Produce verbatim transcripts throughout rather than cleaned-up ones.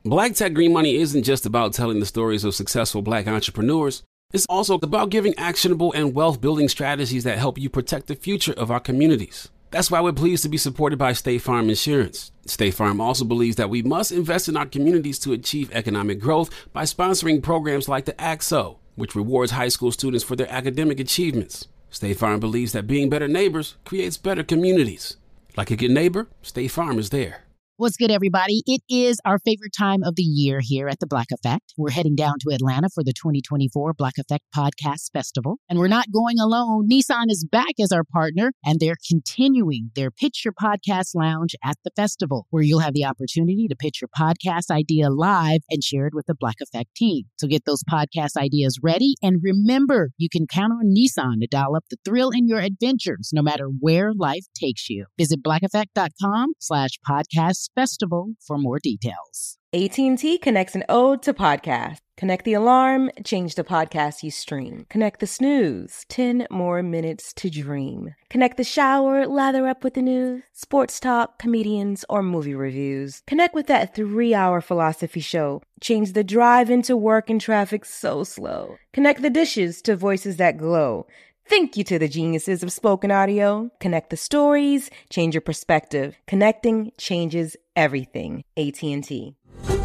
Black Tech Green Money isn't just about telling the stories of successful Black entrepreneurs. It's also about giving actionable and wealth-building strategies that help you protect the future of our communities. That's why we're pleased to be supported by State Farm Insurance. State Farm also believes that we must invest in our communities to achieve economic growth by sponsoring programs like the A C S O, which rewards high school students for their academic achievements. State Farm believes that being better neighbors creates better communities. Like a good neighbor, State Farm is there. What's good, everybody? It is our favorite time of the year here at the Black Effect. We're heading down to Atlanta for the twenty twenty-four Black Effect Podcast Festival. And we're not going alone. Nissan is back as our partner, and they're continuing their Pitch Your Podcast Lounge at the festival, where you'll have the opportunity to pitch your podcast idea live and share it with the Black Effect team. So get those podcast ideas ready. And remember, you can count on Nissan to dial up the thrill in your adventures, no matter where life takes you. Visit blackeffect.com slash podcast festival for more details. A T and T connects an ode to podcast. Connect the alarm, change the podcast you stream. Connect the snooze, ten more minutes to dream. Connect the shower, lather up with the news, sports talk, comedians, or movie reviews. Connect with that three-hour philosophy show. Change the drive into work and traffic so slow. Connect the dishes to voices that glow. Thank you to the geniuses of spoken audio. Connect the stories, change your perspective. Connecting changes everything. A T and T.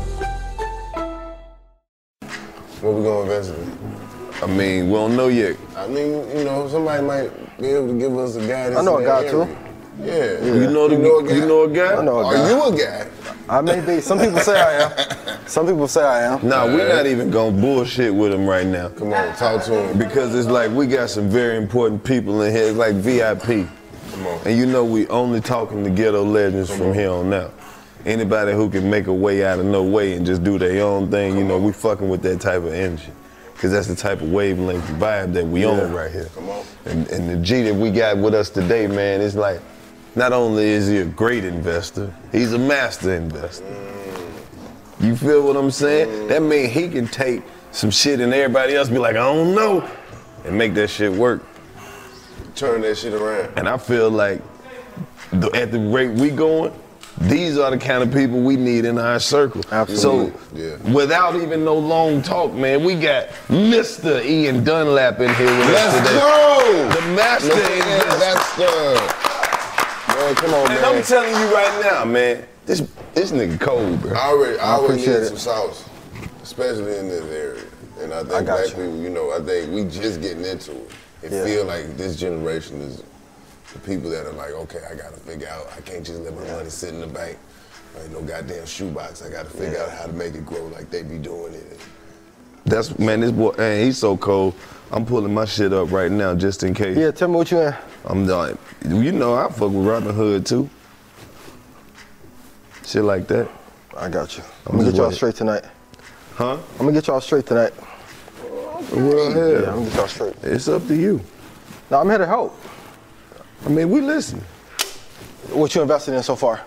What we gonna invest in? I mean, we don't know yet. I mean, you know, somebody might be able to give us a guidance. I know a guy area. too. Yeah. yeah. You know the you know a guy? You know a guy? I know a Are guy. you a guy? I may be. Some people say I am. Some people say I am. Nah, we're not even gonna bullshit with him right now. Come on, talk to him. Because it's like we got some very important people in here. It's like V I P. Come on. And you know we only talking to ghetto legends Come from on. here on out. Anybody who can make a way out of no way and just do their own thing, Come you know, on. we fucking with that type of energy. Because that's the type of wavelength vibe that we Yeah. on right here. Come on. And, and the G that we got with us today, man, it's like, not only is he a great investor, he's a master investor. Mm. You feel what I'm saying? Mm. That means he can take some shit and everybody else be like, I don't know, and make that shit work. Turn that shit around. And I feel like the, at the rate we going, these are the kind of people we need in our circle. Absolutely. So Yeah. without even no long talk, man, we got Mister Ian Dunlap in here with Let's us today. go! The master investor. Investor. Man, come on, And man. I'm telling you right now, man, this this nigga cold, bro. I already, I I already appreciate need it. some sauce, especially in this area. And I think I got black you. people, you know, I think we just getting into it. It Yeah. feel like this generation is the people that are like, okay, I gotta figure out, I can't just let my money sit in the bank. Ain't no goddamn shoebox. I gotta figure Yeah. out how to make it grow like they be doing it. That's man, this boy, man, he's so cold. I'm pulling my shit up right now just in case. Yeah, tell me what you in. I'm like, you know, I fuck with Robin Hood too. Shit like that. I got you. I'm I'm gonna just get y'all waiting. straight tonight. Huh? I'm gonna get y'all straight tonight. Well, hell, Yeah, I'm gonna get y'all straight. it's up to you. No, I'm here to help. I mean, we listen. What you invested in so far?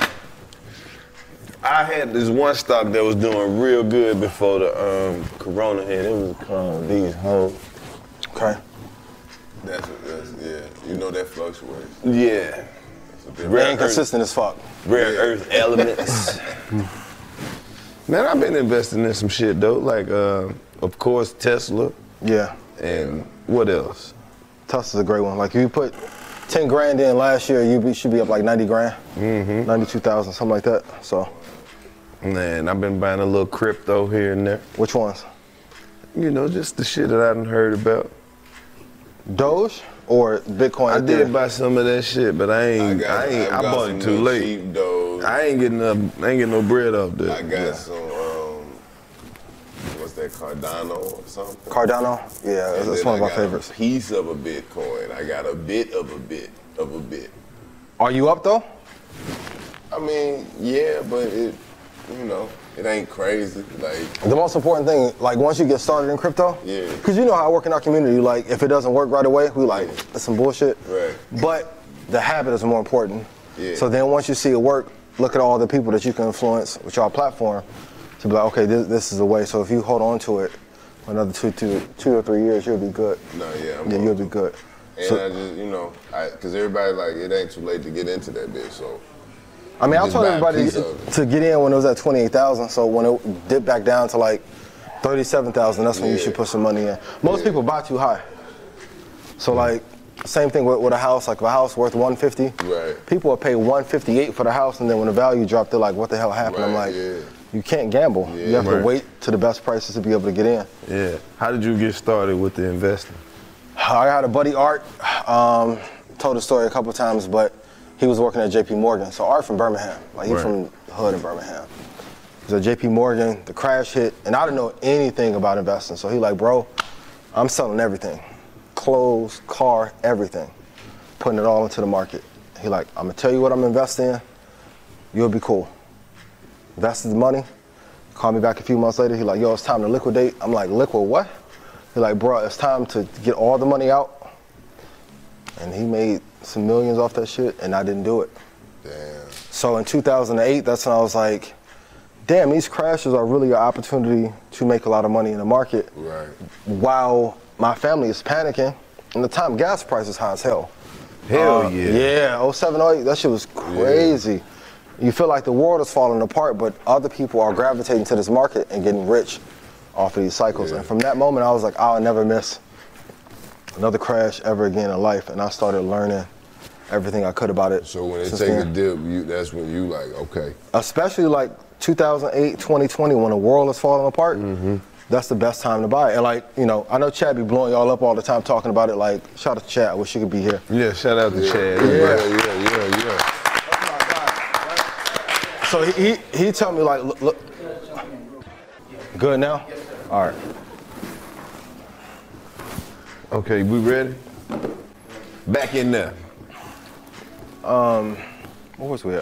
I had this one stock that was doing real good before the um, corona hit. It was called these hoes. Okay. That's, that's yeah. You know that fluctuates. Yeah. It's a bit- Rare Inconsistent as fuck. Rare earth elements. Man, I've been investing in some shit though, like uh, of course Tesla Yeah. and what else? Tesla's a great one. Like if you put ten grand in last year, you be, should be up like ninety grand, Mm-hmm. ninety-two thousand, something like that. So, Man, I've been buying a little crypto here and there. which ones? You know, just the shit that I done heard about. Doge or Bitcoin? I did Ethereum? buy some of that shit, but I ain't. I, ain't. I, got bought some it too little late. cheap Doge. I ain't getting up. I ain't getting no bread off that. I got some, um, what's that, Cardano or something? Cardano? Yeah, that's, And that's then one of I my got favorites. A piece of a Bitcoin. I got a bit of a bit of a bit. Are you up though? I mean, yeah, but it, you know, it ain't crazy. Like, The most important thing, like once you get started in crypto, Yeah. because you know how I work in our community, like if it doesn't work right away, we like, it's some bullshit. Right. But the habit is more important. Yeah. So then once you see it work, look at all the people that you can influence with your platform to be like, okay, this, this is the way. So if you hold on to it for another two, two, two or three years, you'll be good. no, yeah, I'm Yeah, on you'll to be it. good. And So- I just, you know, I, cause everybody like, it ain't too late to get into that bitch, so I mean, I Just told buy a everybody piece of it. to get in when it was at twenty-eight thousand. So when it dipped back down to like thirty-seven thousand, that's when you Yeah. should put some money in. Most Yeah. people buy too high. So like, same thing with, with a house. Like if a house worth one fifty, Right. people will pay one fifty-eight for the house, and then when the value dropped, they're like, "What the hell happened?" I'm Right, like, yeah. "You can't gamble. You have Right. to wait to the best prices to be able to get in." Yeah. How did you get started with the investing? I had a buddy, Art, um, told the story a couple times, but he was working at J P Morgan. So Art from Birmingham, like he's Right. from the hood in Birmingham. He was at J P Morgan, the crash hit, and I didn't know anything about investing. So he like, bro, I'm selling everything, clothes, car, everything, putting it all into the market. He like, I'm gonna tell you what I'm investing in, you'll be cool. Invested the money, called me back a few months later, he like, yo, it's time to liquidate. I'm like, liquid what? He's like, bro, it's time to get all the money out. And he made some millions off that shit, and I didn't do it. Damn. So in two thousand eight, that's when I was like, damn, these crashes are really an opportunity to make a lot of money in the market. Right. While my family is panicking. And the time gas prices high as hell. Hell Uh, yeah. Yeah, oh seven, oh eight, that shit was crazy. You feel like the world is falling apart, but other people are gravitating to this market and getting rich off of these cycles. Yeah. And from that moment, I was like, I'll never miss another crash ever again in life. And I started learning everything I could about it. So when it since take a then. dip, you that's when you like, okay. Especially like two thousand eight, twenty twenty, when the world is falling apart, that's the best time to buy it. And like, you know, I know Chad be blowing y'all up all the time talking about it. Like, shout out to Chad, I wish you could be here. Yeah, shout out to Yeah, Chad. yeah, yeah, yeah, yeah. So he, he, he told me like, look, look, good now? All right. Okay, we ready? Back in there. Where was we at?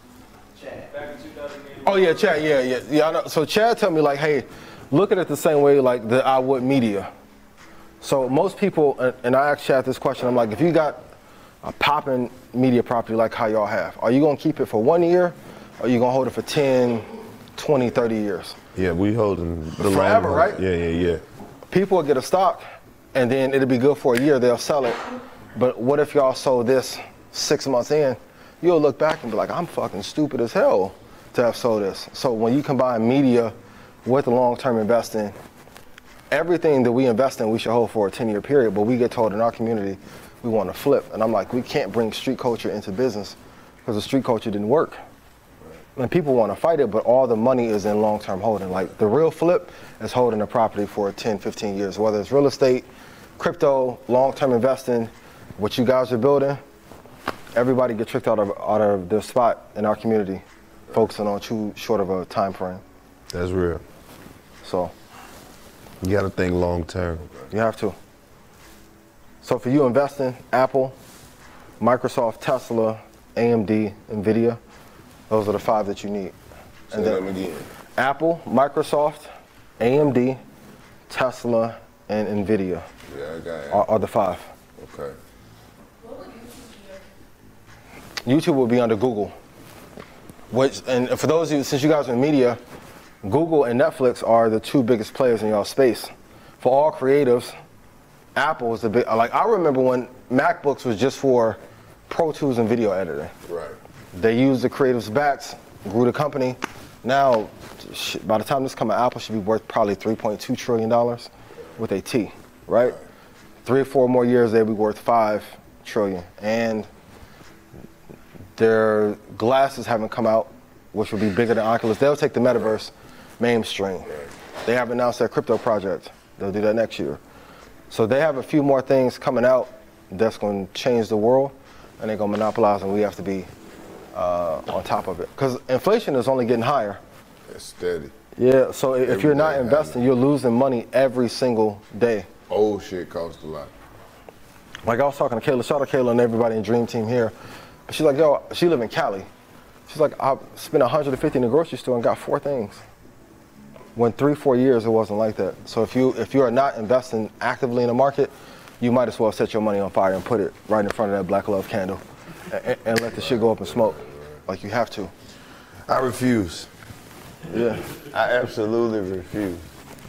Oh yeah, Chad, yeah, yeah, yeah. I know. So Chad told me like, hey, look at it the same way like that I would media. So most people, and- and I asked Chad this question, I'm like, if you got a popping media property like how y'all have, are you gonna keep it for one year, or are you gonna hold it for ten, twenty, thirty years? Yeah, we holding the long Forever, run. right? Yeah, yeah, yeah. People will get a stock, and then it'll be good for a year, they'll sell it. But what if y'all sold this six months in? You'll look back and be like, I'm fucking stupid as hell to have sold this. So when you combine media with the long-term investing, everything that we invest in, we should hold for a ten-year period, but we get told in our community we want to flip. And I'm like, we can't bring street culture into business because the street culture didn't work. And people want to fight it, but all the money is in long-term holding. Like the real flip is holding a property for ten, fifteen years, whether it's real estate, crypto, long-term investing, what you guys are building. Everybody get tricked out of out of their spot in our community, focusing on too short of a time frame. That's real. So You gotta think long term. you have to. So for you investing, Apple, Microsoft, Tesla, A M D, Nvidia, those are the five that you need. Say them again. Apple, Microsoft, A M D, Tesla, and Nvidia Yeah, I got it. are, are the five. Okay. YouTube will be under Google. Which, and for those of you, since you guys are in media, Google and Netflix are the two biggest players in y'all space. For all creatives, Apple is the big, like I remember when MacBooks was just for Pro Tools and video editing. Right. They used the creatives' backs, grew the company. Now, shit, by the time this comes out, Apple should be worth probably three point two trillion dollars with a T, right? Three or four more years, they'll be worth five trillion. And their glasses haven't come out, which will be bigger than Oculus. They'll take the metaverse mainstream. They have announced their crypto project. They'll do that next year. So they have a few more things coming out that's going to change the world, and they're going to monopolize, and we have to be uh, on top of it. Because inflation is only getting higher. It's steady. Yeah, so if Every you're not day investing, you're losing money every single day. Old shit costs a lot. Like I was talking to Kayla, shout out Kayla and everybody in Dream Team here. She's like, yo, she live in Cali. She's like, I spent one hundred fifty in the grocery store and got four things. When three, four years, it wasn't like that. So if you if you are not investing actively in the market, you might as well set your money on fire and put it right in front of that Black Love candle and, and let the shit go up and smoke. Like you have to. I refuse. Yeah. I absolutely refuse.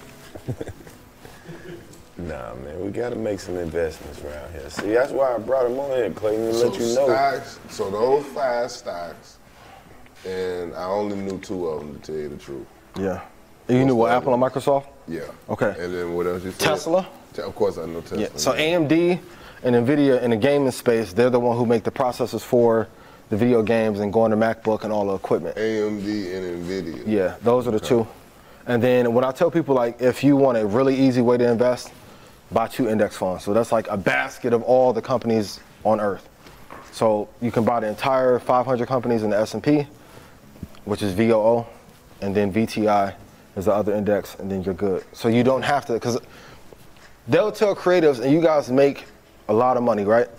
Nah, man, we gotta make some investments around here. See, that's why I brought him on here, Clayton, to So let you know. stocks, so those five stocks, And I only knew two of them, to tell you the truth. Yeah. You knew what, Apple and Microsoft? Yeah. Okay. And then what else you said? Tesla? Of course I know Tesla. Yeah. So A M D and NVIDIA in the gaming space, they're the one who make the processors for the video games and going to MacBook and all the equipment. A M D and NVIDIA. Yeah, those are the two. And then when I tell people, like, if you want a really easy way to invest, buy two index funds. So that's like a basket of all the companies on earth. So you can buy the entire five hundred companies in the S and P, which is V O O, and then V T I is the other index, and then you're good. So you don't have to, because they'll tell creatives, and you guys make a lot of money, right?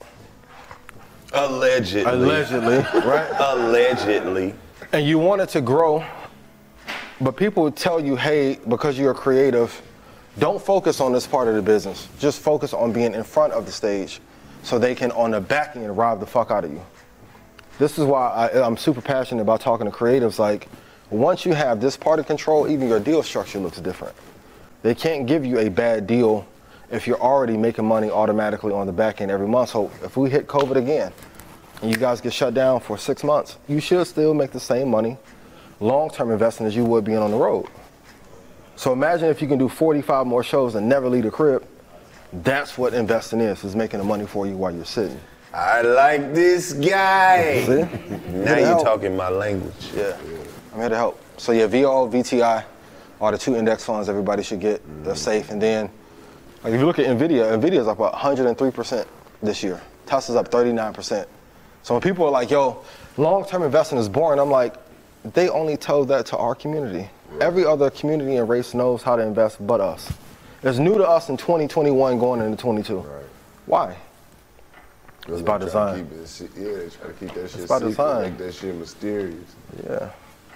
Allegedly. Allegedly, right? Allegedly. And you want it to grow, but people would tell you, hey, because you're creative, don't focus on this part of the business. Just focus on being in front of the stage so they can, on the back end, rob the fuck out of you. This is why I, I'm super passionate about talking to creatives. Like, once you have this part of control, even your deal structure looks different. They can't give you a bad deal if you're already making money automatically on the back end every month. So if we hit COVID again and you guys get shut down for six months, you should still make the same money long-term investing as you would being on the road. So imagine if you can do forty-five more shows and never leave the crib. That's what investing is, is making the money for you while you're sitting. I like this guy. See? Now you're talking my language. Yeah, I'm here to help. So yeah, V O O, V T I are the two index funds everybody should get. Mm-hmm. They're safe. And then, like if you look at NVIDIA, NVIDIA's up about one hundred three percent this year. Tesla's up thirty-nine percent. So when people are like, yo, long-term investing is boring, I'm like, they only told that to our community. Right. Every other community and race knows how to invest but us. It's new to us in twenty twenty-one going into twenty-two. Right. Why? It's by design. Keep it, yeah, they try to keep that shit it's by secret, design. make that shit mysterious. Yeah.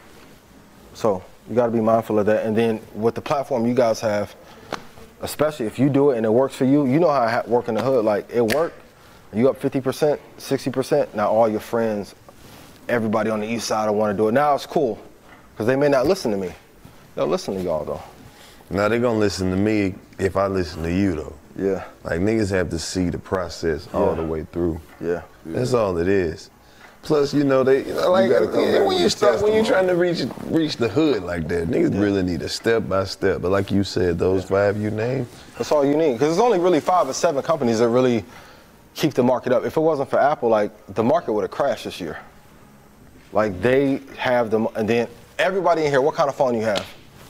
So you got to be mindful of that. And then with the platform you guys have, especially if you do it and it works for you, you know how it work in the hood. Like, it worked, you up fifty percent, sixty percent, now all your friends, everybody on the east side will want to do it. Now it's cool, because they may not listen to me. They'll listen to y'all, though. Now they're going to listen to me if I listen to you, though. Yeah. Like, niggas have to see the process yeah. all the way through. Yeah. That's all it is. Plus, you know, they, you know, like, you yeah, when you start, when you're trying to reach reach the hood like that, niggas yeah. really need a step by step. But like you said, those yeah. five you named, that's all you need. Because there's only really five or seven companies that really keep the market up. If it wasn't for Apple, like, the market would have crashed this year. Like, they have them, and then everybody in here, what kind of phone you have?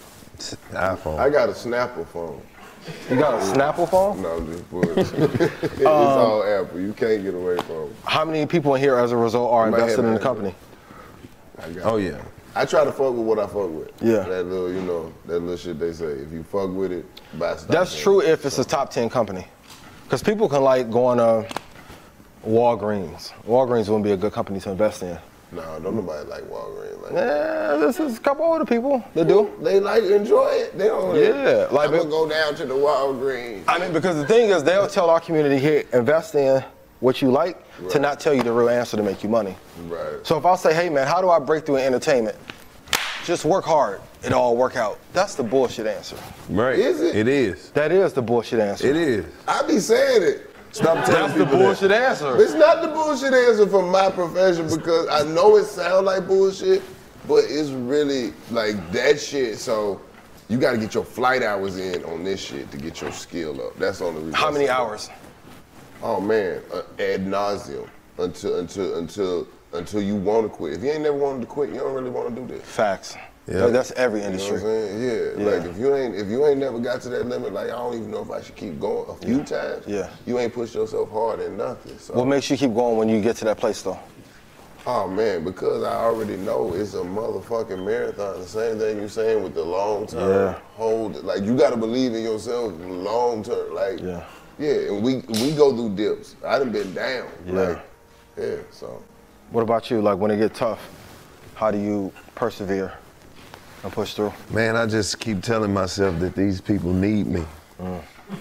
iPhone. I got a Snapple phone. You got a Snapple phone? No, I'm just bullshit. It's um, all Apple. You can't get away from it. How many people in here, as a result, are invested in the company? Oh, yeah. I try to fuck with what I fuck with. Yeah. That little, you know, that little shit they say. If you fuck with it, buy stock. That's true if it's a top ten company. Because people can, like, go on uh, Walgreens. Walgreens wouldn't be a good company to invest in. No, don't nobody like Walgreens. Like yeah, this is a couple older people that do. They like enjoy it. They don't. Yeah, like I'm gonna go down to the Walgreens. I mean, because the thing is, they'll tell our community here, invest in what you like, right. to not tell you the real answer to make you money. Right. So if I say, hey man, how do I break through in entertainment? Just work hard. It'll all work out. That's the bullshit answer. Right. Is it? It is. That is the bullshit answer. It is. I be saying it. Stop telling That's the bullshit that. answer. It's not the bullshit answer for my profession, because I know it sounds like bullshit, but it's really like that shit. So you got to get your flight hours in on this shit to get your skill up. That's the only reason. How many hours? Oh man, uh, ad nauseum until until until until you want to quit. If you ain't never wanted to quit, you don't really want to do this. Facts. Yeah, like, that's every industry. You know what I'm saying? Yeah. yeah. Like if you ain't if you ain't never got to that limit, like I don't even know if I should keep going. A few yeah. times. Yeah. You ain't pushed yourself hard in nothing. So. What makes you keep going when you get to that place though? Oh man, because I already know it's a motherfucking marathon. The same thing you're saying with the long term. Yeah. Hold it. Like you gotta believe in yourself long term. Like yeah. Yeah, and we we go through dips. I done been down. Yeah. Like, yeah, so. What about you? Like when it get tough, how do you persevere and push through? Man, I just keep telling myself that these people need me. Mm.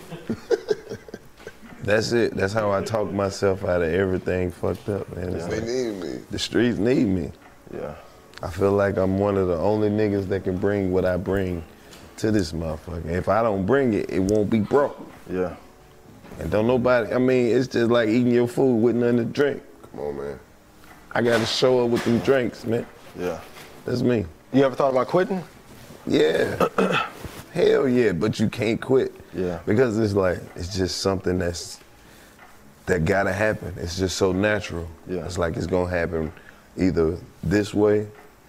That's it. That's how I talk myself out of everything fucked up, man. Yeah. They like, need me. The streets need me. Yeah. I feel like I'm one of the only niggas that can bring what I bring to this motherfucker. If I don't bring it, it won't be broke. Yeah. And don't nobody, I mean, it's just like eating your food with nothing to drink. Come on, man. I gotta show up with them drinks, man. Yeah. That's me. You ever thought about quitting? Yeah. Hell yeah, but you can't quit. Yeah. Because it's like, it's just something that's, that gotta happen. It's just so natural. Yeah. It's like it's gonna happen either this way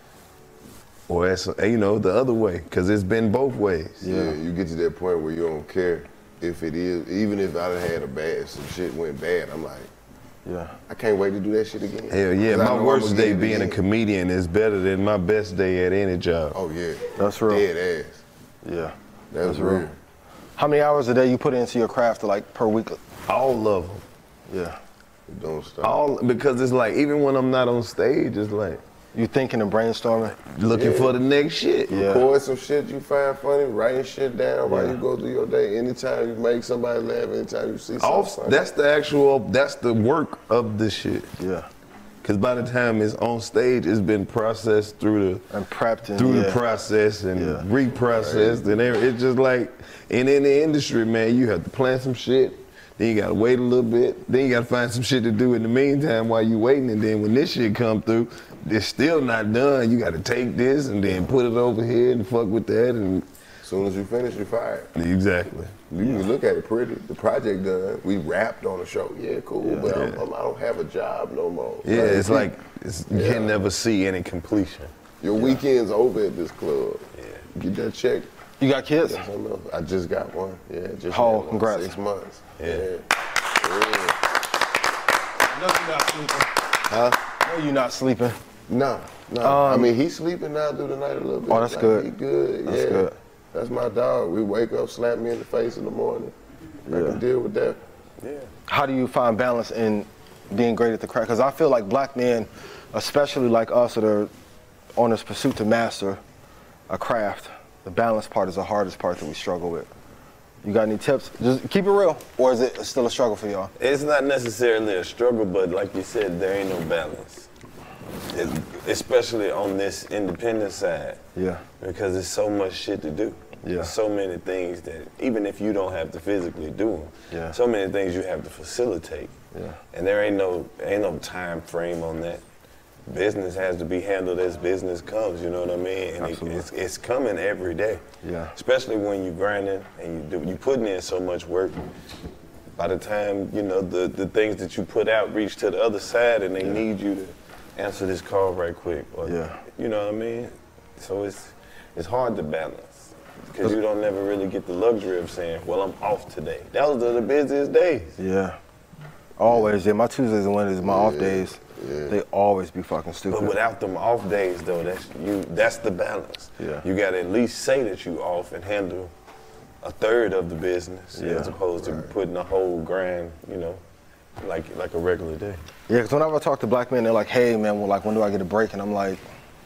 or, as, you know, the other way, because it's been both ways. Yeah, you get to that point where you don't care if it is, even if I done had a bad, some shit went bad, I'm like, yeah, I can't wait to do that shit again. Hell yeah, my worst day being again. a comedian is better than my best day at any job. Oh yeah. That's real. Dead ass. Yeah. That's, That's real. real. How many hours a day you put into your craft, like, per week? All of them. Yeah. Don't stop. All, because it's like, even when I'm not on stage, it's like, you thinking and brainstorming? Looking yeah. for the next shit. Yeah. Record some shit you find funny, writing shit down while yeah. you go through your day. Anytime you make somebody laugh, anytime you see something Off, funny. That's the actual, that's the work of the shit. Yeah. Because by the time it's on stage, it's been processed through the and prepped and, through yeah. the process and yeah. reprocessed, right. and every, it's just like, and in the industry, man, you have to plan some shit. Then you gotta wait a little bit. Then you gotta find some shit to do in the meantime while you waiting. And then when this shit come through, it's still not done. You gotta take this and then put it over here and fuck with that. And as soon as you finish, you're fired. Exactly. You can look at it pretty. The project done. We rapped on the show. Yeah, cool. Yeah. But Yeah. I'm, I'm, I don't have a job no more. Yeah, like, it's like it's, you yeah. can never see any completion. Your yeah. weekend's over at this club. Yeah. Get that check. You got kids? Yes, I know. I just got one. Yeah, just Oh, had one. congrats. Six months. Yeah. yeah. yeah. No, you're not sleeping. Huh? No, you're not sleeping. No, no. Um, I mean, he's sleeping now through the night a little bit. Oh, that's like, good. He good. That's yeah. good. That's my dog. We wake up, slap me in the face in the morning. I Yeah. can deal with that. Yeah. How do you find balance in being great at the craft? Because I feel like black men, especially like us that are on this pursuit to master a craft, the balance part is the hardest part that we struggle with. You got any tips? Just keep it real, or is it still a struggle for y'all? It's not necessarily a struggle, but like you said, there ain't no balance. It, especially on this independent side. Yeah. Because there's so much shit to do. Yeah. There's so many things that, even if you don't have to physically do them, yeah. so many things you have to facilitate. Yeah. And there ain't no ain't no time frame on that. Business has to be handled as business comes, you know what I mean? And it, it's, it's coming every day. Yeah. Especially when you're grinding and you do, you putting in so much work. By the time, you know, the, the things that you put out reach to the other side and they yeah. need you to answer this call right quick. Or, yeah. You know what I mean? So it's it's hard to balance because you don't never really get the luxury of saying, well, I'm off today. Those are the busiest days. Yeah. Always, yeah. My Tuesdays and Wednesdays, my yeah. off days, yeah. they always be fucking stupid. But without them off days, though, that's you. That's the balance. Yeah. You got to at least say that you off and handle a third of the business yeah. as opposed to right. putting the whole grind, you know, like like a regular day. Yeah, because whenever I talk to black men, they're like, hey, man, well, like, when do I get a break? And I'm like,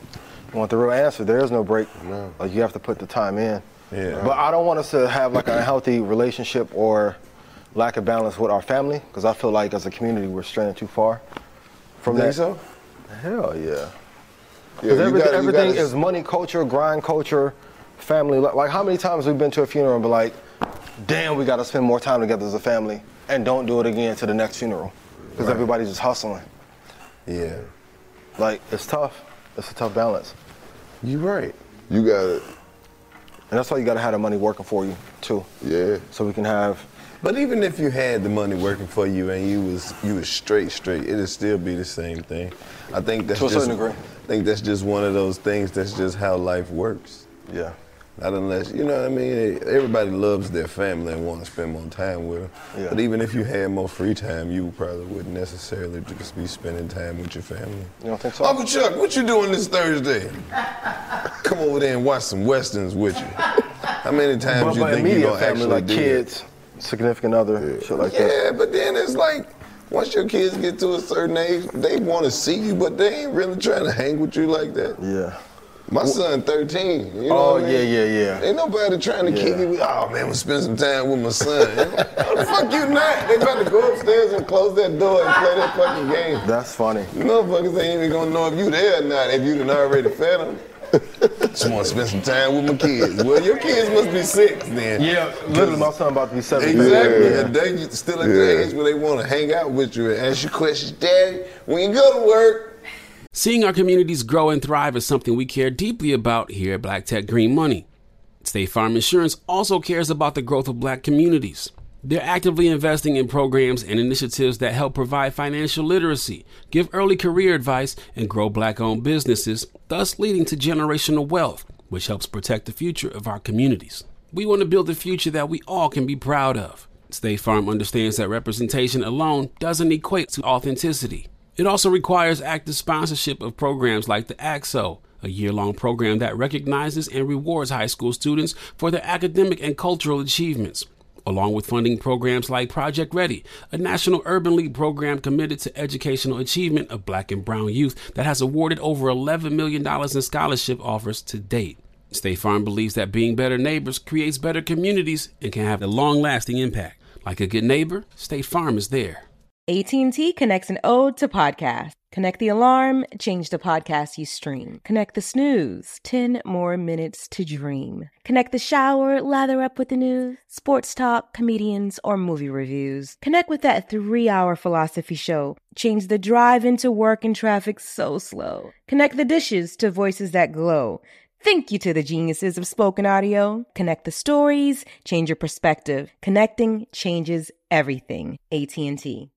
you want the real answer? There is no break. No. Like, you have to put the time in. Yeah. But I don't want us to have, like, a healthy relationship or lack of balance with our family, because I feel like as a community, we're straying too far from you that. Think so? Hell yeah. Yeah, Because you every, gotta, you everything gotta... is money culture, grind culture, family. Like, like, how many times we've been to a funeral and be like, damn, we got to spend more time together as a family, and don't do it again to the next funeral, because right. everybody's just hustling. Yeah. Like, it's tough. It's a tough balance. You're right. You got it. And that's why you got to have the money working for you, too. Yeah. So we can have... But even if you had the money working for you and you was you was straight, straight, it'd still be the same thing. I think that's to a just, certain degree. I think that's just one of those things. That's just how life works. Yeah. Not unless, you know what I mean? Everybody loves their family and want to spend more time with them. Yeah. But even if you had more free time, you probably wouldn't necessarily just be spending time with your family. You don't think so? Uncle Chuck, what you doing this Thursday? Come over there and watch some Westerns with you. How many times but, you but think you're going to family, actually like do kids, that? significant other, yeah. shit like yeah, that. Yeah, but then it's like, once your kids get to a certain age, they want to see you, but they ain't really trying to hang with you like that. Yeah. My son thirteen, you know Oh, what I mean? yeah, yeah, yeah. Ain't nobody trying to yeah. kick you with, oh man, we'll spend some time with my son. How the fuck you not? They about to go upstairs and close that door and play that fucking game. That's funny. You motherfuckers ain't even gonna know if you there or not, if you done already fed them. Just want to spend some time with my kids. Well, your kids must be six then. Yeah, literally my son about to be seven. Exactly. Yeah. And they still at yeah. the age where they want to hang out with you and ask you questions. Daddy, when you go to work, Seeing our communities grow and thrive is something we care deeply about here at Black Tech Green Money. State Farm Insurance also cares about the growth of Black communities. They're actively investing in programs and initiatives that help provide financial literacy, give early career advice, and grow Black-owned businesses, thus leading to generational wealth, which helps protect the future of our communities. We want to build a future that we all can be proud of. State Farm understands that representation alone doesn't equate to authenticity. It also requires active sponsorship of programs like the A X O, a year-long program that recognizes and rewards high school students for their academic and cultural achievements, along with funding programs like Project Ready, a National Urban League program committed to educational achievement of Black and brown youth that has awarded over eleven million dollars in scholarship offers to date. State Farm believes that being better neighbors creates better communities and can have a long-lasting impact. Like a good neighbor, State Farm is there. A T and T connects an ode to podcast. Connect the alarm, change the podcast you stream. Connect the snooze, ten more minutes to dream. Connect the shower, lather up with the news, sports talk, comedians, or movie reviews. Connect with that three-hour philosophy show. Change the drive into work and traffic so slow. Connect the dishes to voices that glow. Thank you to the geniuses of spoken audio. Connect the stories, change your perspective. Connecting changes everything. A T and T.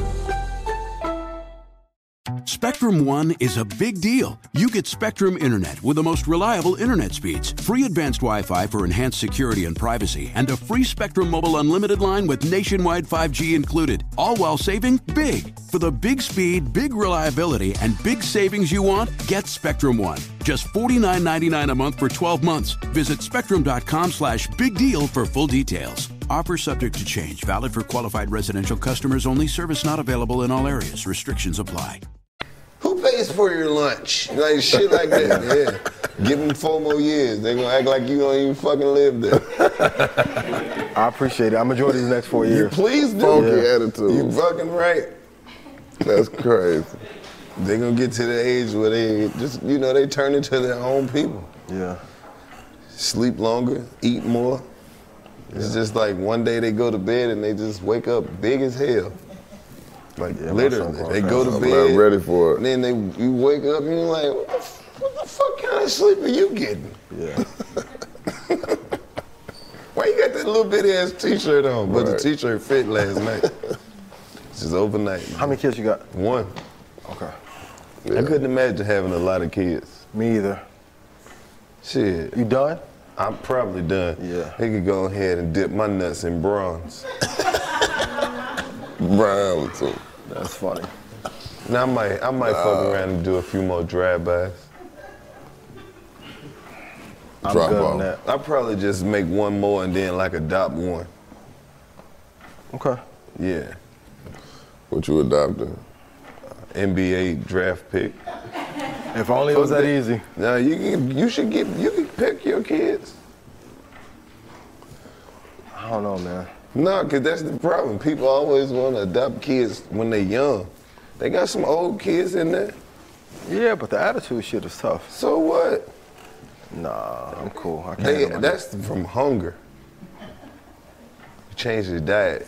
Spectrum One is a big deal. You get Spectrum Internet with the most reliable internet speeds, free advanced Wi-Fi for enhanced security and privacy, and a free Spectrum Mobile Unlimited line with nationwide five G included, all while saving big. For the big speed, big reliability, and big savings you want, get Spectrum One. Just forty-nine ninety-nine a month for twelve months. Visit spectrum.com slash big deal for full details. Offer subject to change. Valid for qualified residential customers only. Service not available in all areas. Restrictions apply. Who pays for your lunch? Like shit like that. Yeah. Give them four more years. They gonna act like you don't even fucking live there. I appreciate it. I'm enjoying these next four years. You please do. Funky Yeah. attitude. You fucking right. That's crazy. They gonna get to the age where they just, you know, they turn into their own people. Yeah. Sleep longer, eat more. It's just like one day they go to bed and they just wake up big as hell. Like Yeah, my literally, son they called go to I'm bed. not ready for it. And then they, you wake up and you're like, what the, f- what the fuck kind of sleep are you getting? Yeah. Why you got that little bitty ass t-shirt on? But the Right. t-shirt fit last night. It's just overnight. How many kids you got? One. Okay. I couldn't imagine having a lot of kids. Me either. Shit. You done? I'm probably done. Yeah. They could go ahead and dip my nuts in bronze. Brown too. That's funny. Now I might, I might fuck around and do a few more drive-bys. I'm Drop good off. on that. I'll probably just make one more and then like adopt one. Okay. Yeah. What you adopting? N B A draft pick. If only it was that easy. Now you can, you should get, you can pick your kids. I don't know, man. No, cause that's the problem. People always want to adopt kids when they're young. They got some old kids in there. Yeah, but the attitude shit is tough. So what? Nah, I'm cool. I can't. They, handle my that's from hunger. Change your diet.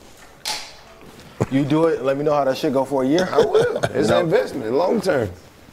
You do it. Let me know how that shit go for a year. I will. It's an investment, long term.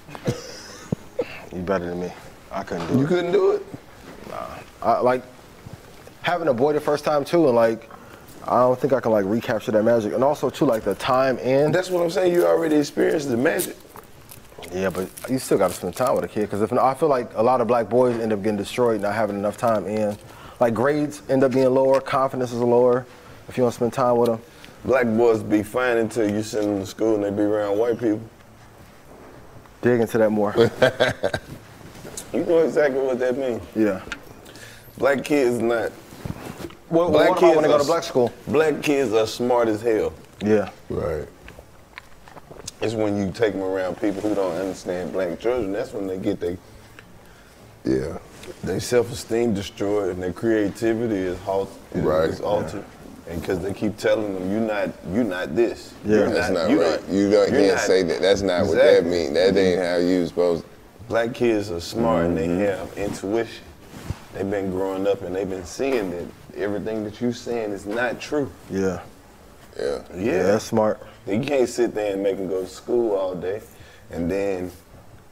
You better than me. I couldn't do You it. couldn't do it? I, like having a boy the first time too, and like I don't think I can like recapture that magic. And also too, like the time in. That's what I'm saying. You already experienced the magic. Yeah, but you still got to spend time with a kid because if I feel like a lot of black boys end up getting destroyed, not having enough time in. Like grades end up being lower, confidence is lower if you don't spend time with them. Black boys be fine until you send them to school and they be around white people. Dig into that more. You know exactly what that means. Yeah. Black kids not. Well, Black what about kids when they go are to black school? Black kids are smart as hell. Yeah. Right. It's when you take them around people who don't understand black children. That's when they get their Yeah. their self-esteem destroyed and their creativity is halt. Right. Is altered. And because they keep telling them, you're not, you're not this. Yeah. You're That's not you right. You don't, you're can't not- say that. That's not what that Exactly. means. That ain't how you supposed to. Black kids are smart and Mm-hmm. they have intuition. They've been growing up and they've been seeing that everything that you're saying is not true. Yeah. Yeah. Yeah. Yeah, that's smart. You can't sit there and make them go to school all day and then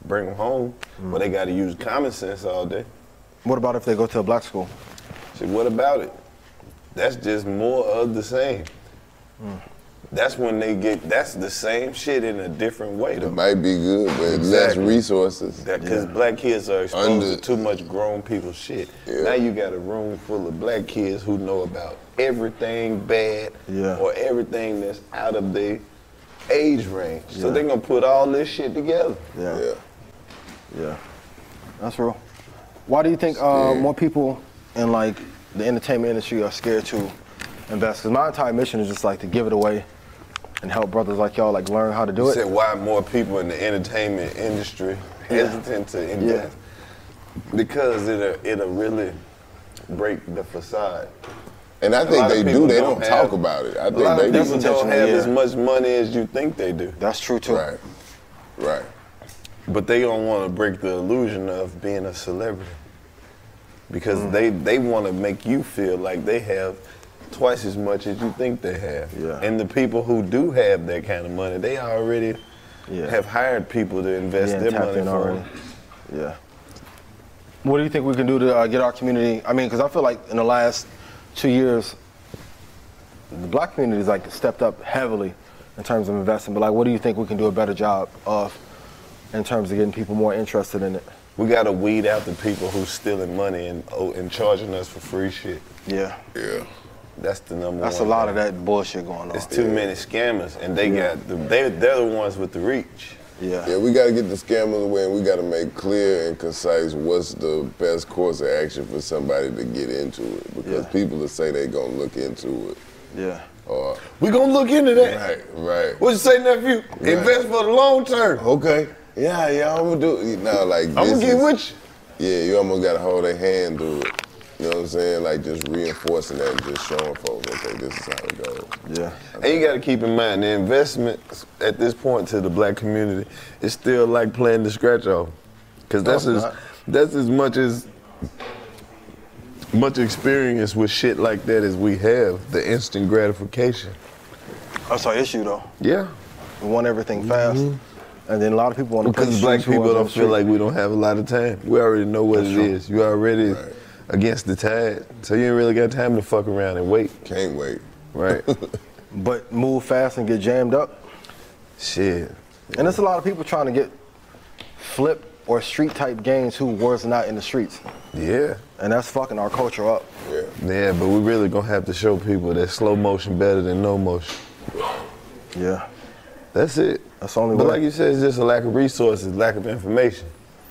bring them home, Mm. but they got to use common sense all day. What about if they go to a black school? See, what about it? That's just more of the same. Mm. That's when they get, that's the same shit in a different way. It Though. might be good, but less Exactly. resources. Because Yeah. black kids are exposed Under- to too much grown people shit. Yeah. Now you got a room full of black kids who know about everything bad Yeah. or everything that's out of their age range. So Yeah. they're gonna put all this shit together. Yeah. Yeah. Yeah. That's real. Why do you think uh, more people in like the entertainment industry are scared to invest? Because my entire mission is just like to give it away and help brothers like y'all like learn how to do You it. said why more people in the entertainment industry hesitant to invest? Because it'll, it'll really break the facade. And I A think lot of they do. people They don't, don't talk have- about it. I A think lot they of do. people don't intentional, have yeah. as much money as you think they do. That's true too. Right. Right. But they don't want to break the illusion of being a celebrity. Because Mm. they, they want to make you feel like they have twice as much as you think they have. Yeah. And the people who do have that kind of money, they already Yeah. have hired people to invest Yeah, their tapped money in for already. them. Yeah. What do you think we can do to uh, get our community? I mean, because I feel like in the last two years, the black community has like stepped up heavily in terms of investing. But like, what do you think we can do a better job of in terms of getting people more interested in it? We got to weed out the people who's stealing money and, oh, and charging us for free shit. Yeah. Yeah. That's the number That's a one lot thing. of that bullshit going on. It's too many scammers, and they Yeah. got the, they they're the ones with the reach. Yeah. Yeah, we got to get the scammers away, and we got to make clear and concise what's the best course of action for somebody to get into it. Because Yeah. people will say they're going to look into it. Yeah. Or, We gonna look into that. right, right. What you say, nephew? Right. Invest for the long term. Okay. Yeah, yeah, I'm going to do it. No, like, I'm this gonna get is- with you. Yeah, you almost got to hold their hand through it. You know what I'm saying? Like, just reinforcing that and just showing folks, okay, this is how it goes. Yeah. And you gotta keep in mind, the investment at this point to the black community is still like playing the scratch off. Cause that's No, it's as not. that's as much as much experience with shit like that as we have, the instant gratification. That's our issue though. Yeah. We want everything fast. And then a lot of people want to Because black people don't feel like we don't have a lot of time. We already know what That's it true. is. You already Right. against the tide. So you ain't really got time to fuck around and wait. Can't wait. Right. But move fast and get jammed up. Shit. And there's a lot of people trying to get flip or street type games who was not in the streets. Yeah. And that's fucking our culture up. Yeah. Yeah, but we really gonna have to show people that slow motion better than no motion. Yeah. That's it. That's the only But way. like you said, it's just a lack of resources, lack of information.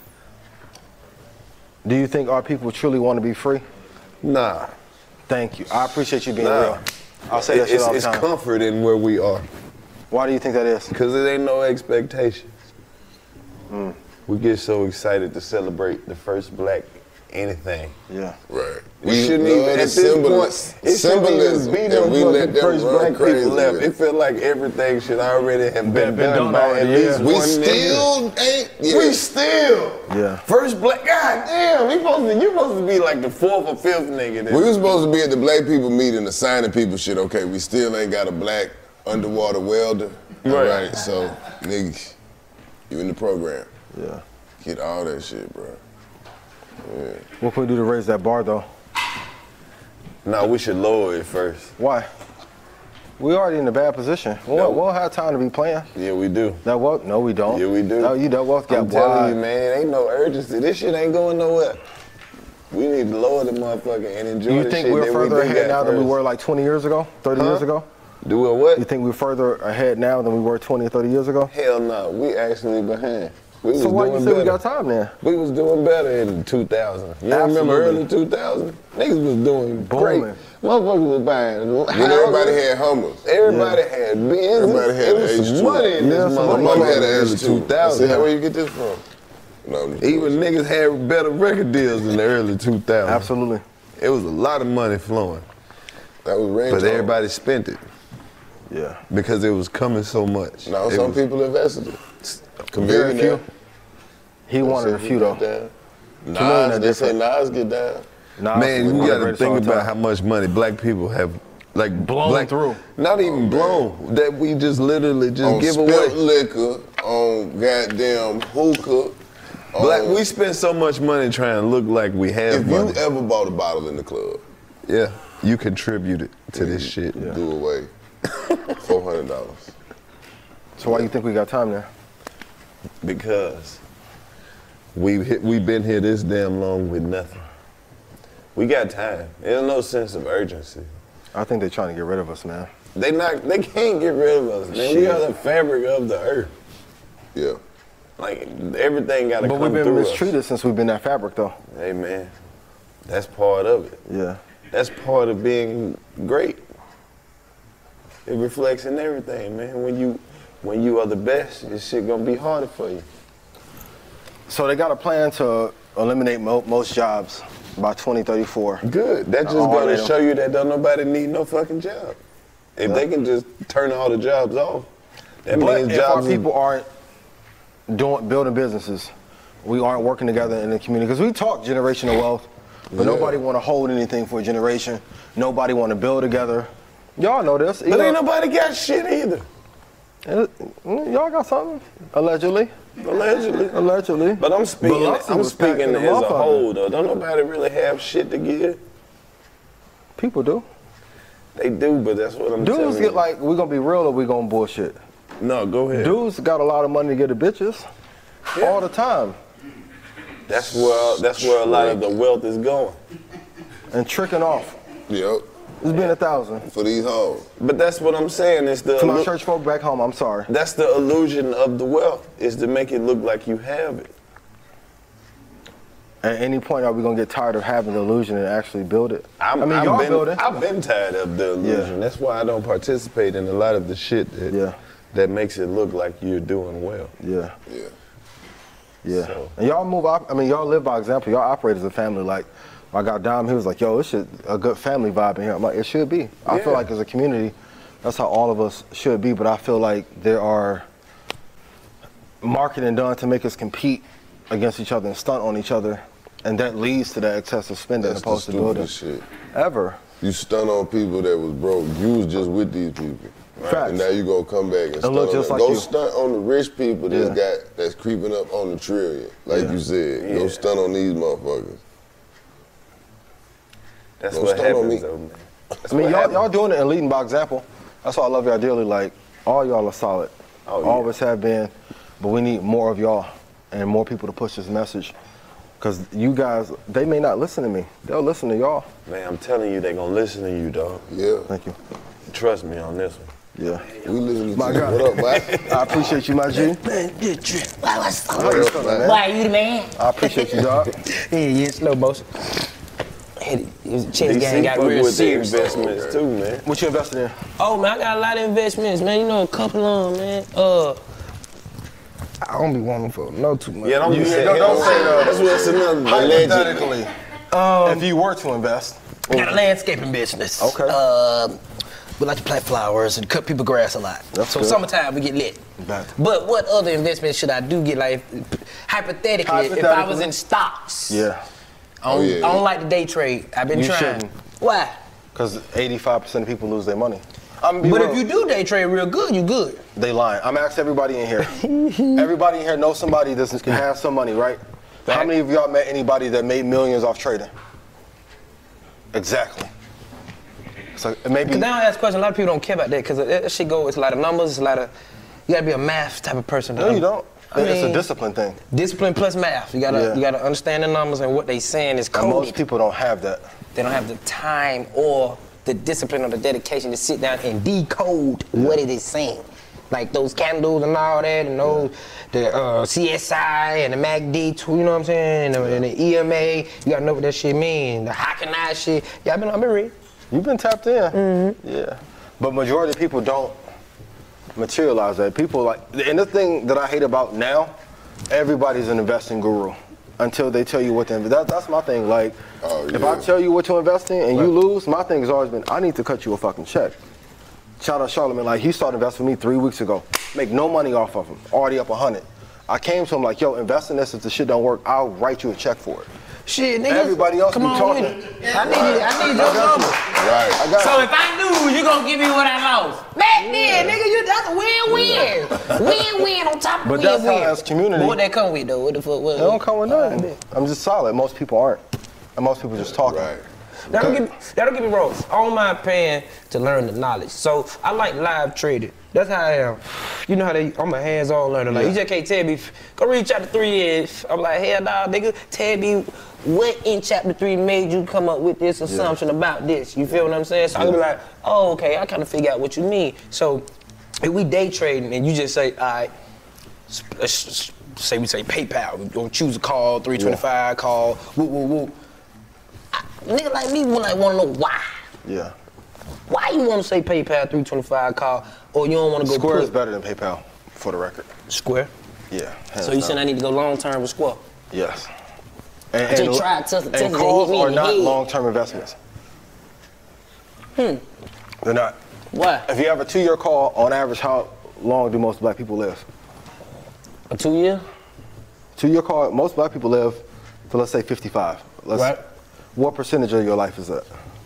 Do you think our people truly want to be free? Nah. Thank you. I appreciate you being Nah. real. I'll say that It- shit it's all the it's time. comfort in where we are. Why do you think that is? Because it ain't no expectations. Mm. We get so excited to celebrate the first black anything. Yeah. Right. We shouldn't even, at this symbol- point, it shouldn't symbolism, even be and them we let fucking them first run black crazy people left. with It it. felt like everything should already have been, been done, done by already, at least yeah. We one still nigga. ain't. Yeah. We still. Yeah. First black, god damn, you supposed to, you supposed to be like the fourth or fifth nigga. That, We were supposed to be at the black people meeting assigning people shit. Okay, we still ain't got a black underwater welder. All Right. right, so niggas, you in the program. Yeah. Get all that shit, bro. Yeah. What can we do to raise that bar though? no, we should lower it first. Why? We already in a bad position. We No. don't, we don't have time to be playing. Yeah, we do. That wealth? No, we don't. Yeah, we do. No, you that wealth got I'm telling wide. you, man, ain't no urgency. This shit ain't going nowhere. We need to lower the motherfucker and enjoy Do you the think shit we're that further we do ahead got now than we first. were like twenty years ago, thirty Huh? years ago? Do it what? You think we're further ahead now than we were twenty or thirty years ago? Hell no, we actually behind. We was So why doing you say better. we got time then? We was doing better in two thousand. You don't remember Absolutely. early two thousand? Niggas was doing great. Booming. Motherfuckers was buying. When everybody had Hummers. Everybody had Benz. Everybody had It was an some H two. money in Yeah, this some My money. mama motherfucker had in an the early H two. two I said, thousand. where you get this from? No, I'm just Even bullshit. niggas had better record deals in the early two thousands. Absolutely. It was a lot of money flowing, That was Range but Rover. everybody spent it Yeah. because it was coming so much. No, It some was- people invested it. Very Chameleon few. there. He wanted a few though. Chameleon Chameleon Nas, are they say different. Nas get down. Nah, Man, one you of the got to greatest think all about time. how much money black people have, like Blown black, through. Not even blown. That we just literally just On give spilt away. liquor, on goddamn hookah, Black, Um, we spend so much money trying to look like we have If money. you ever bought a bottle in the club, yeah, you contributed to this shit. do away four hundred dollars. So why you think we got time there? Because we hit, we been here this damn long with nothing. We got time. There's no sense of urgency. I think they're trying to get rid of us, man. They not. They can't get rid of us, man. We are the fabric of the earth. Yeah. Like everything got to come But we've been through mistreated us. since we've been that fabric, though. Hey, man, that's part of it. Yeah. That's part of being great. It reflects in everything, man. When you, when you are the best, this shit gonna be harder for you. So they got a plan to eliminate mo- most jobs by twenty thirty-four. Good. That just Oh, gonna they show you that don't nobody need no fucking job. If Yeah. they can just turn all the jobs off, that But means if our jobs. people aren't doing building businesses, we aren't working together in the community. Because we talk generational wealth, but Yeah. nobody want to hold anything for a generation. Nobody want to build together. Y'all know this. but ain't nobody got shit either. Uh, Y'all got something? Allegedly. Allegedly. Allegedly. But I'm speaking. Biloxi I'm was packed speaking in as the a motherfucker. whole, though. Don't nobody really have shit to give. People do. They do, but that's what I'm Dudes telling get you. like, we gonna be real or we gonna bullshit. No, go ahead. Dudes got a lot of money to get the bitches all the time That's where that's where a lot of the wealth is going. and tricking off. Yep. It's been a thousand. For these hoes. But that's what I'm saying. It's the To my illu- church folk back home, I'm sorry. that's the illusion of the wealth, is to make it look like you have it. At any point, are we gonna get tired of having the illusion and actually build it? I'm, I mean, I've y'all been, building. I've been tired of the illusion. Yeah. That's why I don't participate in a lot of the shit that Yeah. that makes it look like you're doing well. Yeah, Yeah. yeah. So- And y'all move up. I mean, y'all live by example. Y'all operate as a family. Like, I got Dom. He was like, "Yo, it should a good family vibe in here." I'm like, "It should be." I feel Yeah. like as a community, that's how all of us should be. But I feel like there are marketing done to make us compete against each other and stunt on each other, and that leads to that excessive spending That's the opposed to building. stupidest shit. Ever. You stun on people that was broke. You was just with these people. Facts. And now you gonna come back and, And stunt look on just them. like Go you. stunt on the rich people that's Yeah. got that's creeping up on the trillion. Like Yeah. you said. Go Yeah. stunt on these motherfuckers. That's Don't what stun on happens, me. though, man. That's I mean, what y'all, happens. y'all doing it and leading by example. That's why I love y'all dearly. Like, all y'all are solid. Oh, yeah. Always have been. But we need more of y'all and more people to push this message. Because you guys, they may not listen to me. They'll listen to y'all. Man, I'm telling you, they gonna listen to you, dog. Yeah. Thank you. Trust me on this one. Yeah. We listening to My you. God. What up, boy? I appreciate you, my G. Man, good trip. Why, what's up? How you feeling, man? Why, you the man? I appreciate you, dog. Yeah, yeah, slow motion. Hey, the chess D C game got fuck real with the serious. investments too, man. What you invested in? Oh, man, I got a lot of investments, man. You know, a couple of them, man. Uh, I don't be wanting for no too much. Yeah, don't You- be saying don't- don't say that. That's what's another alleged. Hypothetically, Um, if you were to invest, I got a landscaping business. Okay. Uh, we like to plant flowers and cut people grass a lot. That's so good. summertime we get lit. Bet. But what other investments should I do get like hypothetically, if I was Hypothetically. in stocks? yeah, I don't, Oh, yeah, I don't yeah. like the day trade. I've been You trying. shouldn't. Why? because eighty-five percent of people lose their money. I'm be But real. if you do day trade real good, you good. They lying. I'm asking everybody in here. Everybody in here knows somebody that can have some money, right? How many of y'all met anybody that made millions off trading? Exactly. So maybe. Cause now I ask questions. A lot of people don't care about that because that shit go. It's a lot of numbers. It's a lot of. You gotta be a math type of person. No, you don't. I it's a mean, discipline thing. Discipline plus math. You gotta Yeah. you gotta understand the numbers and what they saying is And coded. most people don't have that. They don't have the time or the discipline or the dedication to sit down and decode what it is saying. Like those candles and all that, and those the uh, C S I and the M A C D, you know what I'm saying, and the, and the E M A. You gotta know what that shit mean. The Hockenai shit. Yeah, I've been I've been reading. You've been tapped in. Mm-hmm. Yeah. But majority of people don't materialize that. People like, and the thing that I hate about now, everybody's an investing guru until they tell you what to invest. That, that's my thing. Like, Oh, if yeah. I tell you what to invest in and you lose, my thing has always been, I need to cut you a fucking check. Shout out Charlamagne, like he started investing with me three weeks ago. Make no money off of him, already up a hundred. I came to him like, yo, invest in this. If the shit don't work, I'll write you a check for it. Shit, nigga. Everybody else come be on talking. with it. I need it. I need your number. Right. I got So you. if I lose, you gonna give me what I lost. Back then, nigga, you that's a win-win. Win-win on top of But win-win. that's how as community- What that come with though? What the fuck? What, They don't come with nothing. I'm just solid. Most people aren't. And most people just talking. Right. That'll get, that'll get me wrong. I don't mind paying to learn the knowledge. So I like live trading. That's how I am. You know how they, I'm a hands-on learner. Like, you just can't tell me, go read chapter three and I'm like, hell nah, nigga, tell me what in chapter three made you come up with this assumption yeah. about this. You feel what I'm saying? So yeah. I can be like, oh, okay, I kind of figure out what you mean. So if we day trading and you just say, all right, let's say we say PayPal, we gonna choose a call, three twenty-five yeah. call, woo, woo, woo. Nigga like me would like want to know why. Yeah. Why you want to say PayPal three twenty-five call, or you don't want to go Square put... is better than PayPal, for the record. Square? Yeah. So you saying I need to go long term with Square? Yes. And, I just and, tried to, and to calls me are in the not head. long-term investments. Hmm. They're not. Why? If you have a two-year call, on average, how long do most black people live? A two-year? Two-year call, most black people live to, let's say, fifty-five. Let's, right. What percentage of your life is that?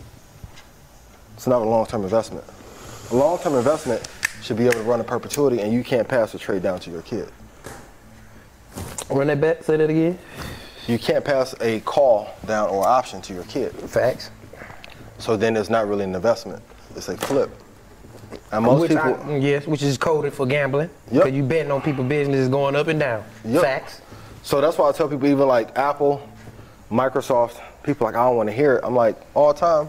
It's not a long-term investment. A long-term investment should be able to run in perpetuity, and you can't pass a trade down to your kid. Run that back, say that again. You can't pass a call down or option to your kid. Facts. So then it's not really an investment. It's a flip. And most which people, I, yes, which is coded for gambling. Yep. Because you betting on people's business going up and down. Yep. Facts. So that's why I tell people, even like Apple, Microsoft, people like, I don't want to hear it. I'm like, all the time,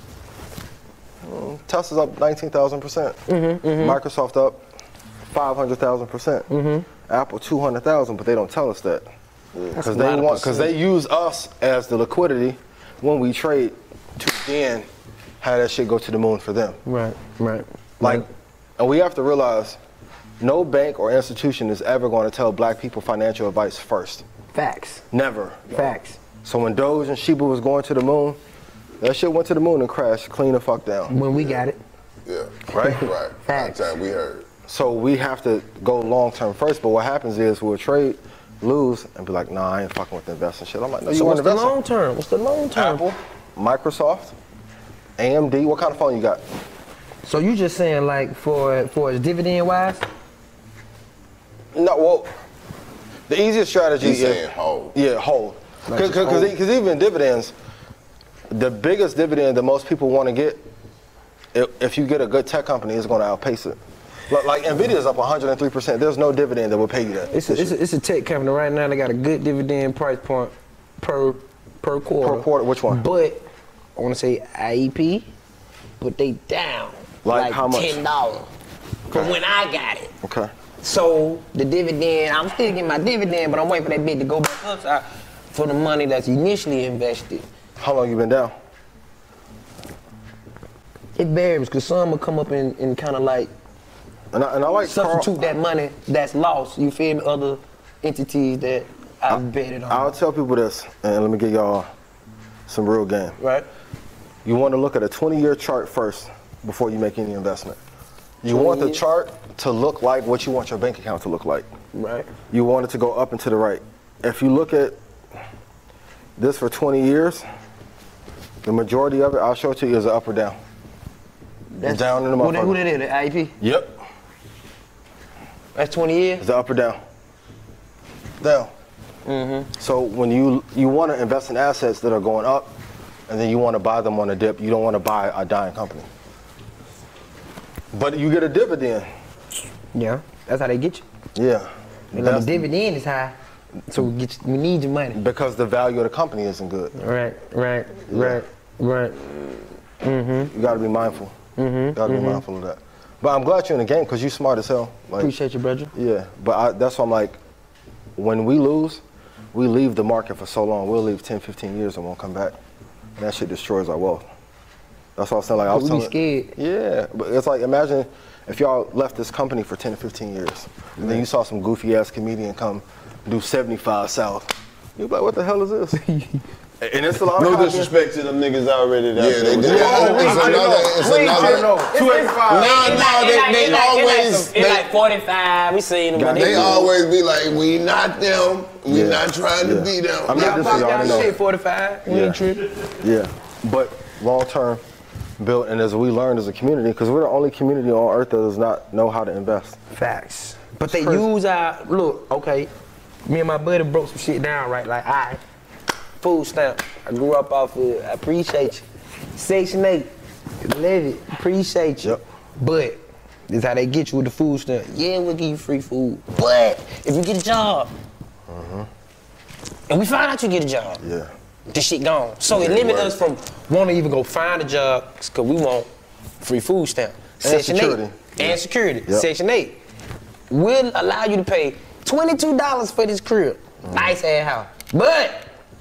mm, Tesla's up nineteen thousand percent. Mm-hmm, mm-hmm. Microsoft up five hundred thousand percent. Mm-hmm. Apple two hundred thousand, but they don't tell us that. Because a they lot of want, because percent. they use us as the liquidity when we trade to then have that shit go to the moon for them. Right, right. Like, right. And we have to realize, no bank or institution is ever going to tell black people financial advice first. Facts. Never. Facts. So when Doge and Shiba was going to the moon, that shit went to the moon and crashed clean the fuck down. When we got it. Yeah. Right? Right. Facts. That time we heard. So we have to go long term first, but what happens is we'll trade, lose, and be like, nah, I ain't fucking with the investing shit. I'm like, no, So you want what's to the invest? long term? What's the long term? Apple, Microsoft, A M D. What kind of phone you got? So you just saying like for for dividend wise? No, well, the easiest strategy He's is saying hold. Yeah, hold. Like Because just hold. even dividends, the biggest dividend that most people want to get, if, if you get a good tech company, is going to outpace it. Like, like Nvidia is up one hundred three percent. There's no dividend that will pay you that. It's a, it's, a, it's a tech company right now. They got a good dividend price point per per quarter. Per quarter, which one? But I want to say I E P, but they down Like like how much? ten dollars from when I got it. Okay. So the dividend, I'm still getting my dividend, but I'm waiting for that bit to go back up so for the money that's initially invested. How long you been down? It varies because some will come up and, and kind of like And I, and I like substitute Carl, that money that's lost. You feel me? Other entities that I've betted on. I'll tell people this, and let me give y'all some real game. Right? You want to look at a twenty-year chart first before you make any investment. You want the years? chart to look like what you want your bank account to look like. Right. You want it to go up and to the right. If you look at this for twenty years, the majority of it, I'll show it to you, is up or down. That's, down in the who that, who motherfucker. that is? The I E P? Yep. That's twenty years? Is it up or down? Down. Mm-hmm. So when you you want to invest in assets that are going up, and then you want to buy them on a dip, you don't want to buy a dying company. But you get a dividend. Yeah. That's how they get you. Yeah. And That's- the dividend is high. So we get you, we need your money. Because the value of the company isn't good. Right, right, right, right. Mm-hmm. You got to be mindful. Mm-hmm. You got to be mindful of that. But I'm glad you're in the game because you're smart as hell. Like, Appreciate you, brother. yeah, but I, that's why I'm like, when we lose, we leave the market for so long. We'll leave ten, fifteen years and won't come back. And that shit destroys our wealth. That's what I was saying. Like, I was We be telling- scared. Yeah, but it's like, imagine if y'all left this company for ten to fifteen years, and then you saw some goofy ass comedian come do seventy-five South. You'd be like, what the hell is this? And it's a lot of No copy- disrespect to them niggas already. Yeah, they did. Oh, It's I another. know. It's Wait, I another. know. two eighty-five. No, no, they, they always. It's like forty-five. We seen them. but They they always be like, we not them. We're Yeah. not trying Yeah. to be them. I'm not Y'all just pop y'all y'all know. shit forty-five. We Yeah. ain't tripping. Yeah, but long term built, and as we learned as a community, because we're the only community on earth that does not know how to invest. Facts. But they crazy. use our, look, okay, me and my buddy broke some shit down, right? Like, all right, food stamp. I grew up off of it. I appreciate you. Section eight, love it. Appreciate you. Yep. But this is how they get you with the food stamp. Yeah, we'll give you free food. But if you get a job, and we find out you get a job, Yeah. this shit gone. So it limits us from wanting to even go find a job because we want free food stamp. Section security. eight. And security. Yep. Section eight will allow you to pay twenty-two dollars for this crib. Nice ass house. But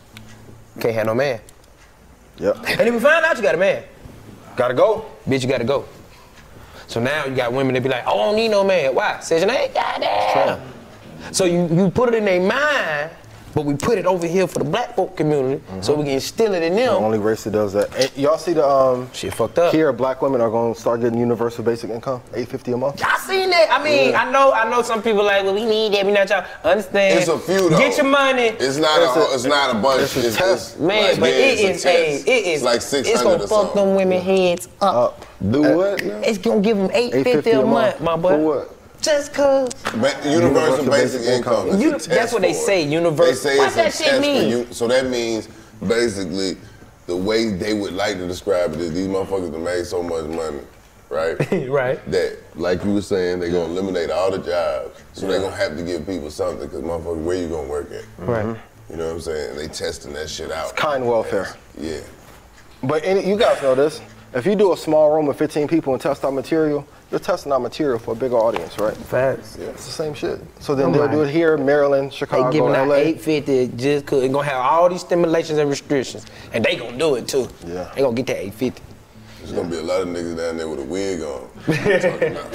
can't have no man. Yep. And if we find out you got a man, gotta go. Bitch, you gotta go. So now you got women that be like, oh, I don't need no man. Why? Section eight? Goddamn. So you, you put it in their mind, but we put it over here for the black folk community so we can instill it in The them. only race that does that. And y'all see the um Shit fucked up. here black women are going to start getting universal basic income, eight fifty a month. I seen that. I mean, Yeah. I know, I know some people like, well, we need that. We not y'all understand. It's a few though. Get your money. It's not It's a, a- it's not a bunch. it's a It's, test. it's Man, like, but yeah, it it's is a a, test. it is It's like six It's hundred gonna or fuck something. them women heads up. Up. Do what now? It's gonna give them eight fifty fifty a a month, month. my boy. For what? Just cause. Ba- universal, Universal basic, basic income. income. is a Uni- test that's what they for it. say, universal- They say What it's a that shit test for mean? you. So that means basically the way they would like to describe it is these motherfuckers have made so much money, right? Right. That, like you were saying, they're gonna eliminate all the jobs. So they're gonna have to give people something, because motherfuckers, where you gonna work at? Right. You know what I'm saying? And they testing that shit out. Kind welfare. Yeah. But any, you guys know this. If you do a small room with fifteen people and test out material, you're testing out material for a bigger audience, right? Facts. It's the same shit. So then I'm they'll like- do it here, Maryland, They Chicago, giving out L A. eight fifty just cause it's gonna have all these stimulations and restrictions. And they gonna do it too. Yeah. They gonna get that eight fifty. There's gonna be a lot of niggas down there with a wig on. Talking about,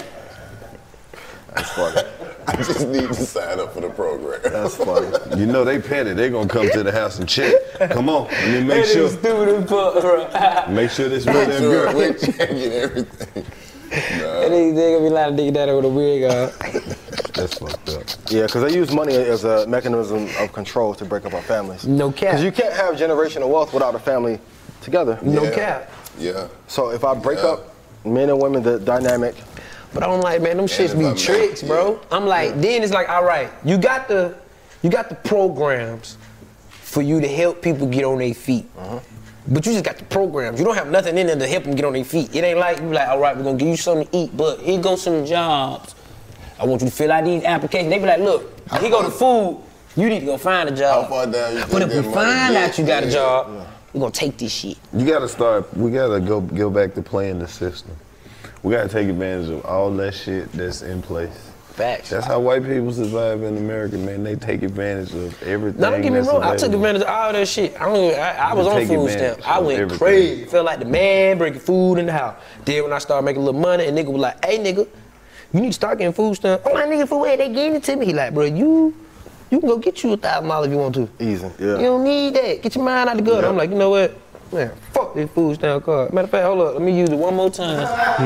That's funny. I just need to sign up for the program. That's funny. You know they petty. They gonna come to the house and check. Come on, let me make sure. Stupid as fuck, bro. Make sure this really that Sure, girl. we're checking everything. And they, they gonna be a lot of niggas down there with a wig on. That's fucked up. Yeah, because they use money as a mechanism of control to break up our families. No cap. Because you can't have generational wealth without a family together. No Yeah. cap. Yeah. So if I break Yeah. up men and women, the dynamic, But I'm like, man, them shits if be I make- tricks, bro. yeah. I'm like, then it's like, all right, you got the, you got the programs for you to help people get on their feet. But you just got the programs. You don't have nothing in there to help them get on their feet. It ain't like you like, all right, we're gonna give you something to eat, but here goes some jobs. I want you to fill out these applications. They be like, look, here go the food. You need to go find a job. How far down you But think if we that money find get? out you got a Yeah. job, we're gonna take this shit. You gotta start. We gotta go go back to playing the system. We gotta take advantage of all that shit that's in place. Facts. That's how white people survive in America, man. They take advantage of everything. Now don't get me that's wrong, I took available. advantage of all that shit. I, don't, I, I was You on take food advantage stamps. I of went everything. crazy. Felt like the man bringing food in the house. Then when I started making a little money, and nigga was like, hey nigga, you need to start getting food stamps. I'm like, nigga, for where they getting it to me? He like, bro, you you can go get you a thousand dollars if you want to. easy. Yeah. You don't need that. Get your mind out the gutter. Yeah. I'm like, you know what? Man, fuck this food stamp card. Matter of fact, hold up, let me use it one more time.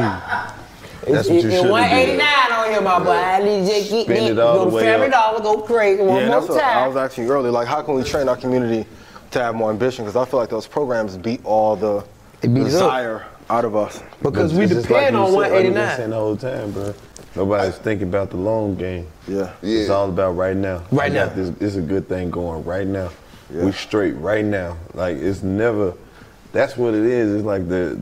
That's It's, what it's, you it's should've one did. eighty-nine on here, my boy. I need to just get Spend me, it all go the to way Family up. Dollar, go crazy one Yeah, and more that's what I was time. asking you earlier. Like, how can we train our community to have more ambition? Because I feel like those programs beat all the It beat us up. desire out of us. Because But we it's just like depend you on said, one like we've been eighty-nine. saying the whole time, bro. Nobody's thinking about the long game. Yeah. It's Yeah. all about right now. Right I got now. This, it's a good thing going right now. Yeah. We straight right now. Like it's never. That's what it is. It's like the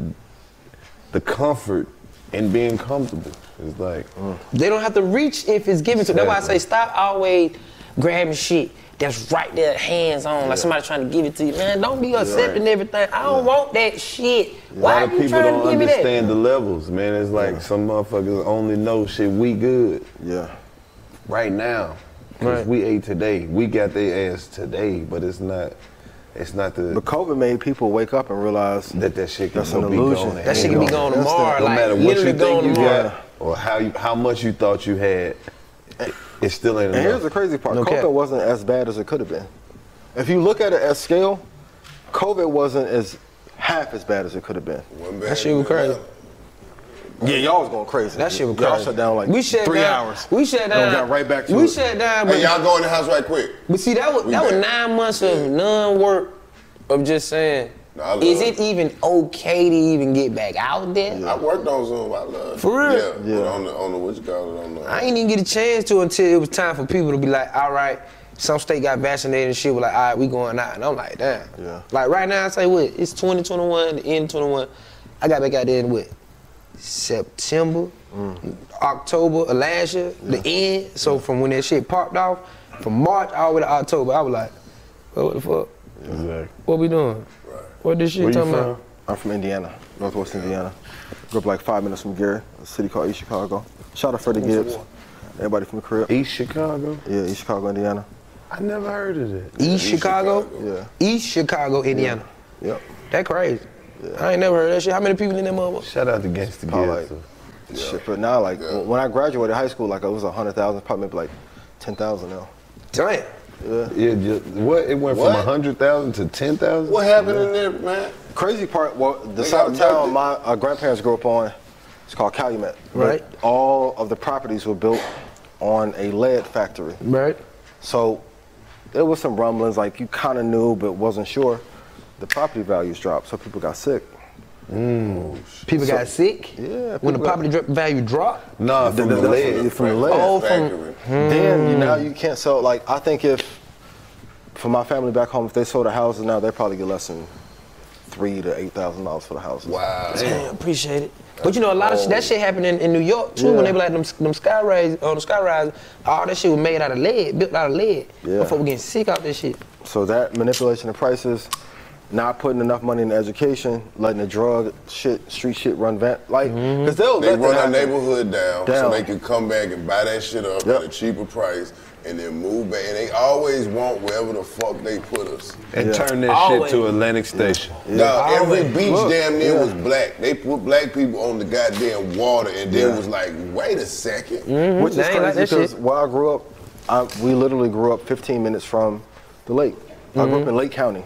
the comfort in being comfortable. It's like They don't have to reach if it's given to them. That's why I say Exactly. stop always grabbing shit that's right there, hands on, like somebody trying to give it to you. Man, don't be accepting everything. I don't want that shit. a Why lot are of you people trying don't to give me that? understand the levels, man. It's like some motherfuckers only know shit. We good Yeah. right now. Cause Right. we ate today. We got their ass today, but it's not. It's not the But COVID made people wake up and realize that that shit can That's go an be illusion. gone. That and shit ain't can be gone. gone tomorrow. No like, matter what literally you gone think you tomorrow. got or how you, how much you thought you had, it, it still ain't And here's enough. the crazy part. No COVID cap. wasn't as bad as it could have been. If you look at it at scale, COVID wasn't as half as bad as it could have been. One That bad shit was in the crazy. lab. Yeah, y'all was going crazy. That shit was Y'all crazy. shut down like we shut three down, hours. We shut down. And got right back to we it. shut down. But Hey, y'all go in the house right quick. But see, that was We that was back. nine months of non-work of just saying, No, I love is it. it even okay to even get back out there? I worked on Zoom. I love it. For real? Yeah. Yeah. But on the on the what you call it on the. I ain't even get a chance to until it was time for people to be like, all right, some state got vaccinated and shit. We're like, all right, we going out. And I'm like, damn. Yeah. Like right now, I say what? It's twenty twenty-one, the end of twenty-one. I got back out there in what? September, Mm. October of last year, the end. So from when that shit popped off, from March all the way to October, I was like, well, what the fuck? Exactly. What we doing? What this shit Where you talking from? about? I'm from Indiana, Northwest Indiana. Grew up like five minutes from Gary, a city called East Chicago. Shout out Freddie Gibbs. Everybody from the crib. East Chicago? Yeah, East Chicago, Indiana. I never heard of that. East Chicago? Yeah. East Chicago, Indiana. Yep. That crazy. I ain't never heard that shit. How many people in that motherfucker? Shout out to Gangsta Probably Gibbs. like, shit, but now like, when I graduated high school, like it was one hundred thousand, probably maybe like ten thousand now. Damn. Yeah. Yeah, just, what? It went What? from one hundred thousand to ten thousand? What happened in there, man? Crazy part, well, the They side got of town abducted. my uh, grandparents grew up on, it's called Calumet. But Right. all of the properties were built on a lead factory. Right. So there was some rumblings, like you kind of knew but wasn't sure. The property values dropped, so people got sick. People So- got sick? Yeah, When the people got- property dro- value dropped? Nah, from the, the- lead. from the lead. Oh, from- Factory. Then you now you can't sell. Like I think if for my family back home, if they sold the houses now, they probably get less than three to eight thousand dollars for the houses. Wow. Damn, appreciate it. But you know, a lot of shit, that shit happened in, in New York too. When they be like them, them skyrise, on the skyrise, all that shit was made out of lead, built out of lead. Yeah. Before we getting sick out this shit. So that manipulation of prices, not putting enough money in education, letting the drug shit, street shit run vent, like, because they'll They let run that our happen. neighborhood down, so Down. they can come back and buy that shit up Yep. at a cheaper price and then move back. And they always want wherever the fuck they put us. And Yeah. turn that Always. shit to Atlantic Station. Dog, every Always. beach Look, damn near yeah. was black. They put black people on the goddamn water and then Yeah. was like, wait a second. Which is They ain't like crazy that because shit. where I grew up, I, we literally grew up fifteen minutes from the lake. I grew up in Lake County.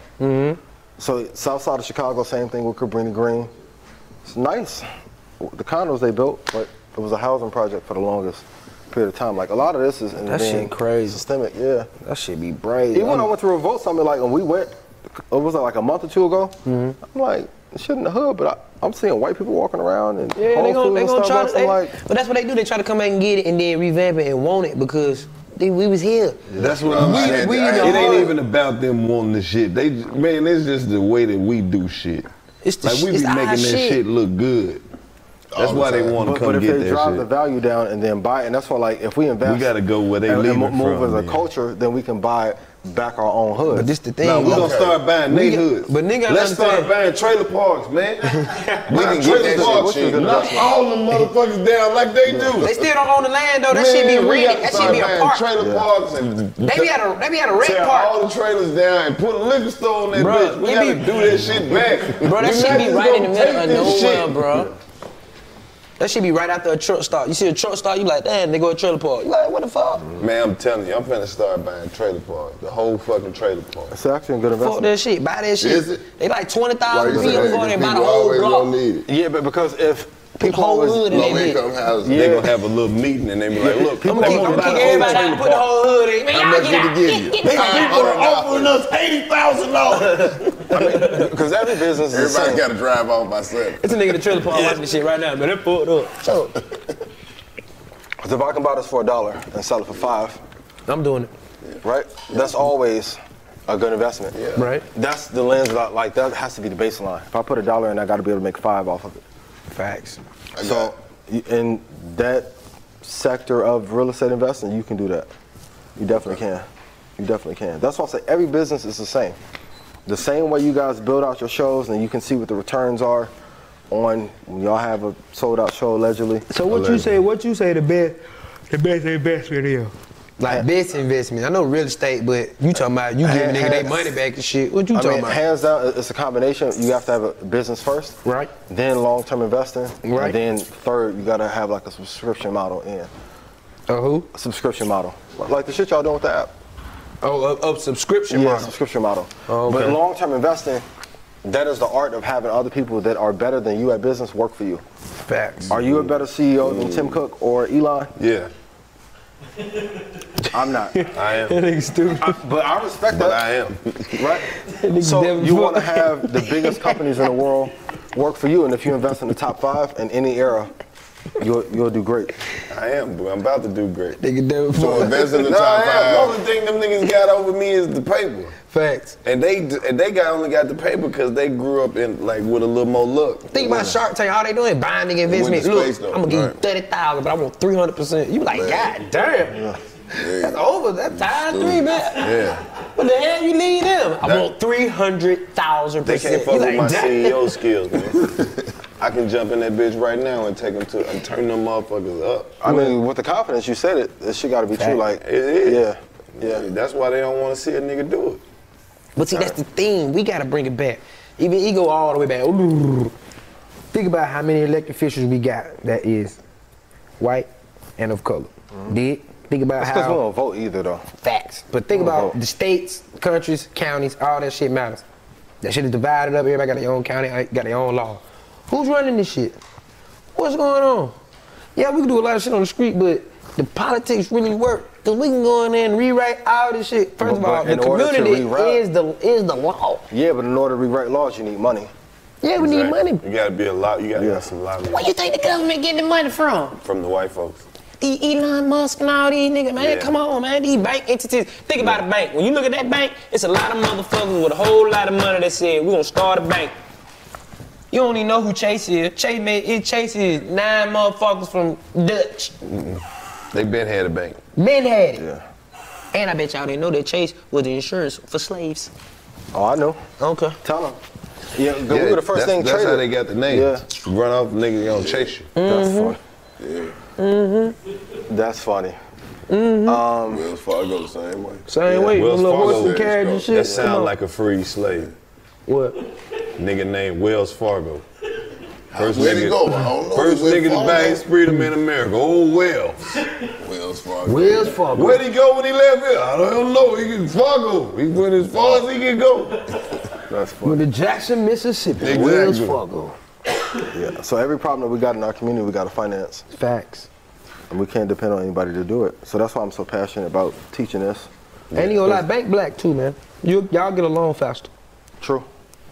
So south side of Chicago, same thing with Cabrini Green. It's nice. The condos they built, but it was a housing project for the longest period of time. Like a lot of this is in That being shit crazy. systemic. Yeah. That shit be brave. Even when I went to Revolt Summit, like when we went, it was like a month or two ago. Mm-hmm. I'm like, shit in the hood, but I, I'm seeing white people walking around and Yeah, Whole they gonna, Foods they and gonna try Starbucks. to, they, I'm like, but that's what they do. They try to come back and get it and then revamp it and want it because they, we was here. That's what I'm I saying. had- We, I had- it ain't even about them wanting the shit. They, j- man, it's just the way that we do shit. It's the Like we sh- it's be our making that shit. shit look good. That's All the why they time. want to But, come but if get they that drive shit. the value down and then buy it, and that's why, like, if we invest, We gotta go where they and, and leaving mo- move from, as a man. culture, then we can buy back our own hood. But this the thing. Nah, we gonna Okay. start buying We neighborhoods. got- but nigga, I let's start understand. buying trailer parks, man. We Buy can get trailer that parks, shit cheap. knock all them motherfuckers down like they do. They still don't own the land though. That shit be Man, we rented. gotta That shit start be a buying park. trailer parks and They be at a they be at a rent tear park. all the trailers down and put a liquor store on that Bruh, bitch. We they gotta be- do that shit back. Bro, that We shit not be just right in the gonna middle of take this nowhere, shit. bro. That shit be right after a truck stop. You see a truck stop, you like, damn, they go to a trailer park. You like, what the fuck? Man, I'm telling you, I'm finna start buying trailer parks. The whole fucking trailer park. It's actually a good Fuck investment. that shit. Buy that shit. Is it? They like twenty Like thousand you people said, go there and buy the people whole always block. gonna need it. Yeah, but because if Put the people whole always, hood in Low that bitch. income houses. They gonna have a little meeting and they be like, look, People they keep- wanna I'm buy Kick the whole everybody out trailer and put the park. whole hood in. Man, How y'all much get did out. he give Get, you? get, These get. people are offering us eighty thousand dollars. because every business is the Everybody same. got to drive off by seven. It's a nigga in the trailer park watching this shit right now, man. That fucked up. So, So if I can buy this for a dollar and sell it for five, I'm doing it. right? That's always a good investment. Right. That's the lens that I, like that has to be the baseline. If I put a dollar in, I got to be able to make five off of it. Facts. So y- in that sector of real estate investing, you can do that. You definitely can. You definitely can. That's why I say every business is the same. The same way you guys build out your shows and you can see what the returns are on when y'all have a sold out show allegedly. So what you say? What you say the best, the best investment is? Like best investment. I know real estate, but you talking about you giving nigga their money back and shit. What you I talking mean, about? hands down, it's a combination. You have to have a business first, Right. then long-term investing, Right. and then third, you gotta have like a subscription model in. Uh, who? A subscription model, like the shit y'all doing with the app. Oh, up, up subscription Yeah, model. subscription model. Oh, okay. But long-term investing, that is the art of having other people that are better than you at business work for you. Facts. Are you a better C E O than Tim Cook or Elon? Yeah. I'm not. I am. That nigga stupid. I, but I respect but that. I am. Right? So you want to have the biggest companies in the world work for you, and if you invest in the top five in any era, you'll you'll do great. I am, but I'm about to do great. Nigga do. So invest in the No, top I am. five. The only thing them niggas got over me is the paper. Facts. And they and they got only got the paper because they grew up in like with a little more luck. Think about Shark Tank, all they doing binding investment. Went to space, Look, though. I'm gonna give you Right. thirty thousand, but I want three hundred percent. You like, God damn. Yeah. That's over. That's times three, man. Yeah. What the hell you leave them? I want three hundred thousand They percent. can't fuck You with my like, C damn. E O skills, man. I can jump in that bitch right now and take them to and turn them motherfuckers up. I mean, with the confidence you said it, this shit got to be true. Like, It is. yeah, yeah. That's why they don't want to see a nigga do it. But see, that's the thing. We gotta bring it back. Even he go all the way back. Ooh. Think about how many elected officials we got that is white and of color. Mm-hmm. Did think about That's because we how don't vote either, though. facts. But think We don't about vote. the states, countries, counties. All that shit matters. That shit is divided up. Everybody got their own county, got their own law. Who's running this shit? What's going on? Yeah, we can do a lot of shit on the street, but the politics really work. Cause we can go in there and rewrite all this shit. First But- of all, but the in order to community rewrite- is the is the law. Yeah, but in order to rewrite laws, you need money. Yeah, we need money. You gotta be a lot. You gotta Yeah. have some lobby Where you think the government getting the money from? from the white folks. E- Elon Musk and all these niggas, man, Yeah. come on, man. These bank entities. Think about a bank. When you look at that bank, it's a lot of motherfuckers with a whole lot of money that said, we're gonna start a bank. You don't even know who Chase is. Chase made it. Chase is nine motherfuckers from Dutch. They been had a bank. Men had it. Yeah. And I bet y'all didn't know that Chase was the insurance for slaves. Oh, I know. Okay. Tell them. Yeah, we Yeah, were the first that's, thing That's traded. how they got the name. Yeah. Run off, nigga, gonna chase you. That's funny. Yeah. Mm-hmm. That's funny. Um, Wells Fargo the same way. Same Yeah, way. Wells Little Fargo. horse and carriage and shit. That Come sound on. like a free slave. What? Nigga named Wells Fargo. First Where'd he nigga, go? I don't know. first Wells nigga to Fargo. bag freedom in America. Old Wells. Wells Fargo. Wells Fargo. Where'd he go when he left here? I don't know. He can Fargo. He went as far as he can go. That's funny. With the Jackson, Mississippi. Exactly. Wells Fargo. Yeah. So every problem that we got in our community, we got to finance. Facts. And we can't depend on anybody to do it. So that's why I'm so passionate about teaching this. And you gonna lie, bank black too, man. You y'all get along faster. True.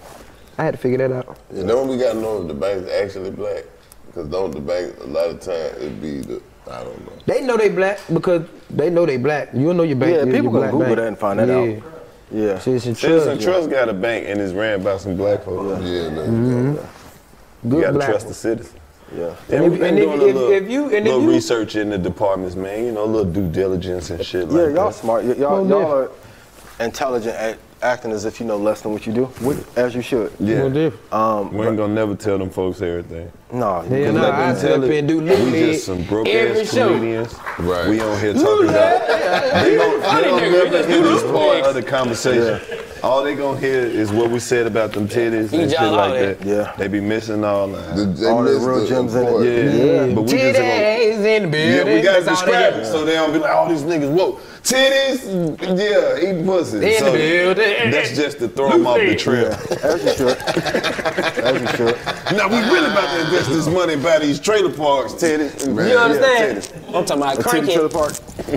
I had to figure that out. You know we gotta know if the bank's actually black. Because don't the bank, a lot of times it be the, I don't know. They know they black because they know they black. You'll know your bank. Yeah, your- people your gonna black Google bank. that and find that yeah. out. Yeah. Citizen Citizen Trust. Trust got a bank and it's ran by some black folks. Yeah, no, Mm-hmm. yeah. You Good gotta black. trust the citizen. Yeah. And, if- we've been and if- doing a if- little, if you- and if little you- research in the departments, man. You know, a little due diligence and shit Yeah, like y'all that. smart. Y- y'all, Well, y'all are intelligent at acting as if you know less than what you do, which, as you should. Yeah. Well, diff. Um, We ain't gonna never tell them folks everything. no, you Yeah, can nah, let I them sit tell up it. and do We literally just some broke every ass show. comedians. Right. We on here talking about. They don't, they don't never hear this part of the conversation. All they gonna hear is what we said about them titties and Eat shit y'all like all that. that. Yeah. They be missing all that. The, they All the missed real gems in it. part. Yeah, but we just gonna, Titties in the yeah, building. we gotta That's all they describe hear. it so they don't be like, all these niggas, whoa, titties, yeah, eat pussy. In the So building. that's just to throw them off the trail. As you should. As you should. Now we really about to invest this money and buy these trailer parks, titties. Man, You understand? titties. I'm talking about A crank ticket to the it. park.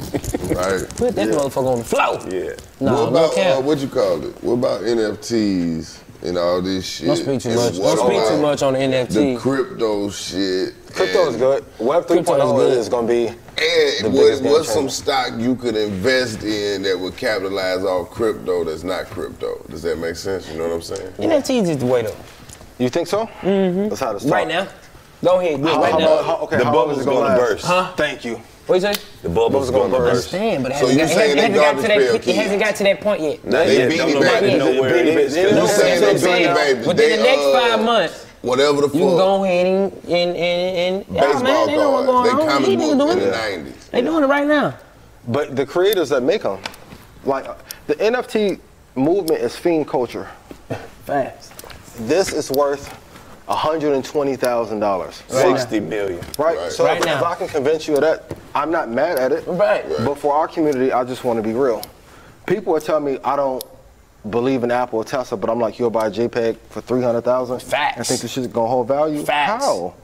Right. Put that motherfucker on the floor. Yeah. No, what no about, uh, cap. what you call it? What about N F Ts and all this shit? Don't speak too And much. what Don't speak too about much on the N F T. The crypto shit. Crypto is and- good. Web Crypto 3.0 is good. is going to be And the what, biggest game what's some changer. stock you could invest in that would capitalize off crypto that's not crypto? Does that make sense? You know what I'm saying? N F Ts is the way though. You think so? Mm-hmm. Let's have this talk. Right now. Go ahead. Do it How, right how, now. how, okay, The how long bubble's is it gonna gonna last? burst. Huh? Thank you. What you say? The bubble's gonna gonna burst. burst. Understand, but it So hasn't, you got, it saying hasn't, they hasn't got to garbage that. pail It hasn't kids? got to that point yet. Not They yet. beanie Don't nobody babies. know where it Beanie is. babies. You No, saying that's they what I'm beanie saying. babies? Within they, the next uh, five months, whatever the fuck. you can go ahead and and and, and baseball man, they know what's cards. going They on. comic These books niggas in doing the it. nineties. They doing it right now. But the creators that make them, like the N F T movement is fiend culture. Fast. This is worth one hundred twenty thousand dollars. Sixty million. Right? Right. So Right if, now. if I can convince you of that, I'm not mad at it. Right. But for our community, I just want to be real. People are telling me I don't believe in Apple or Tesla, but I'm like, you'll buy a JPEG for three hundred thousand dollars Facts. and think this shit's gonna hold value? Facts. How?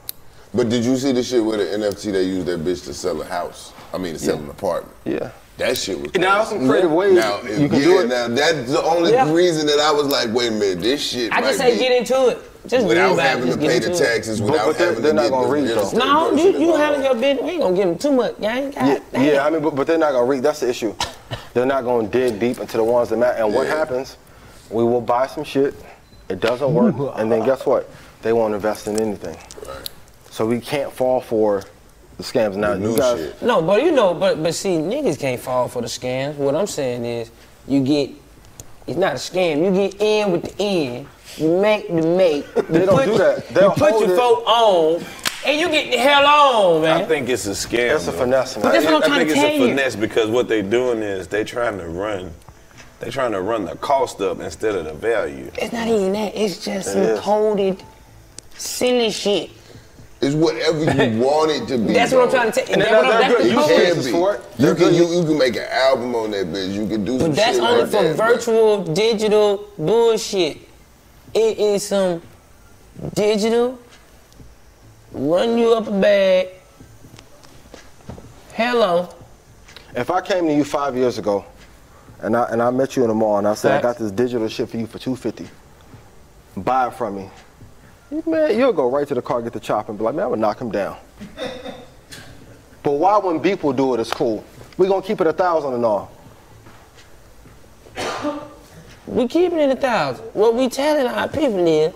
But did you see the shit with the N F T they used that bitch to sell a house? I mean, to sell Yeah. an apartment. Yeah. That shit was. Now, some creative ways Now, if, you can yeah, do it. now that's the only Yeah. reason that I was like, wait a minute, this shit. I might just say be, get into it. Just without read about it, having just to get pay into the it. taxes, But- without but they're- having they're to not get gonna the read, real though. estate No, person you, you involved. handle your business. We ain't gonna give them too much. Y'all ain't got Yeah, damn. yeah, I mean, but, but they're not gonna read. That's the issue. They're not gonna dig deep into the ones that matter. And what Yeah. happens? We will buy some shit. It doesn't work, and then guess what? They won't invest in anything. Right. So we can't fall for the scams. Now, The you new guys, shit. No, but you know, but but see, niggas can't fall for the scams. What I'm saying is, you get, it's not a scam. You get in with the end. You make the make. They you don't put, do that. They'll you put hold your it. folk on, and you get the hell on, man. I think it's a scam. that's a though. finesse. But that's Man. what I'm I trying think to it's tell a you. finesse because what they doing is they trying to run, they trying to run the cost up instead of the value. It's not even that. It's just It some is. coded, silly shit. It's whatever you want it to be. That's what I'm bro. trying to tell you. And That's they're- what I'm- they're that's good the You use code. can cases be. for it. You They're can good you, use- you can make an album on that bitch. You can do some But that's shit only like for that, but- virtual, digital bullshit. It is some digital, run you up a bag. Hello. If I came to you five years ago, and I and I met you in the mall, and I said I Facts. got this digital shit for you for two fifty, buy it from me. Man, you'll go right to the car, get the chop, and be like, man, I would knock him down. But why when people do it, it's cool. We gonna keep it a thousand and all. We keeping it a thousand. What we telling our people is,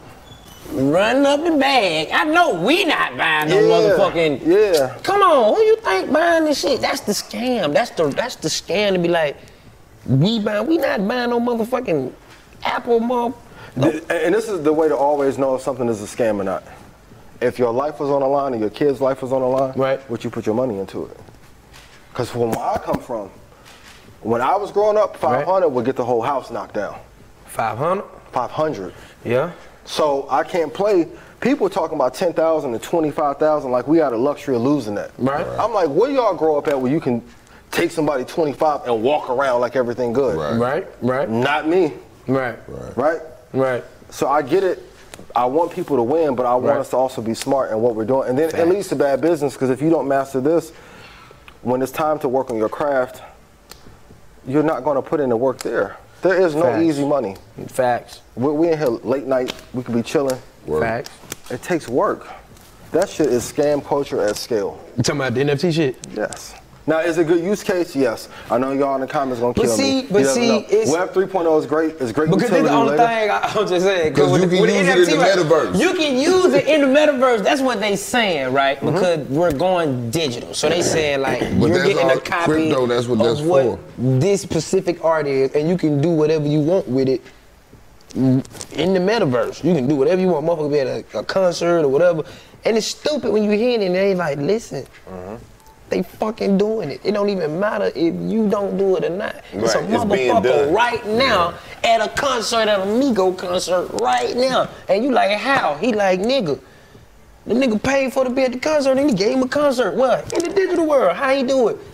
run up the bag. I know we not buying no motherfucking. Yeah. Come on, who you think buying this shit? That's the scam. That's the that's the scam to be like, we buying. We not buying no motherfucking Apple mom. Th- And this is the way to always know if something is a scam or not. If your life was on the line and your kid's life was on the line, Right. would you put your money into it? Because from where I come from, when I was growing up, five hundred would get the whole house knocked down. Five hundred. five hundred. Yeah. So I can't play. People talking about ten thousand and twenty-five thousand like we got the luxury of losing that. Right. I'm like, where y'all grow up at where you can take somebody twenty-five and walk around like everything good? Right. Right. Right. Not me, Right. right? Right. So I get it. I want people to win, but I want Right. us to also be smart in what we're doing. And then it leads to bad business because if you don't master this, when it's time to work on your craft, you're not going to put in the work there. There is no Facts. easy money. Facts. We, we in here late night. We could be chilling. Facts. It takes work. That shit is scam culture at scale. You talking about the N F T shit? Yes. Now, is it a good use case? Yes. I know y'all in the comments gonna But kill see- me. but You never see, know. it's- Web three point oh is great. It's great Because utility that's the only later. thing I, I'm just saying. 'Cause with you the- can with use the it in the right, metaverse. You can use it in the metaverse. That's what they saying, right? Mm-hmm. Because we're going digital. So they saying like But you're that's getting all a copy crypto, that's what of that's what for. this specific art is, and you can do whatever you want with it in the metaverse. You can do whatever you want. Motherfucker be at a, a concert or whatever. And it's stupid when you hear it and they like, listen. Mm-hmm. They fucking doing it. It don't even matter if you don't do it or not. It's a Right, it's being motherfucker done. right now at a concert, at a Migo concert right now. And you like, how? He like, nigga. The nigga paid for to be at the concert and he gave him a concert. What? In the digital world. How he do it?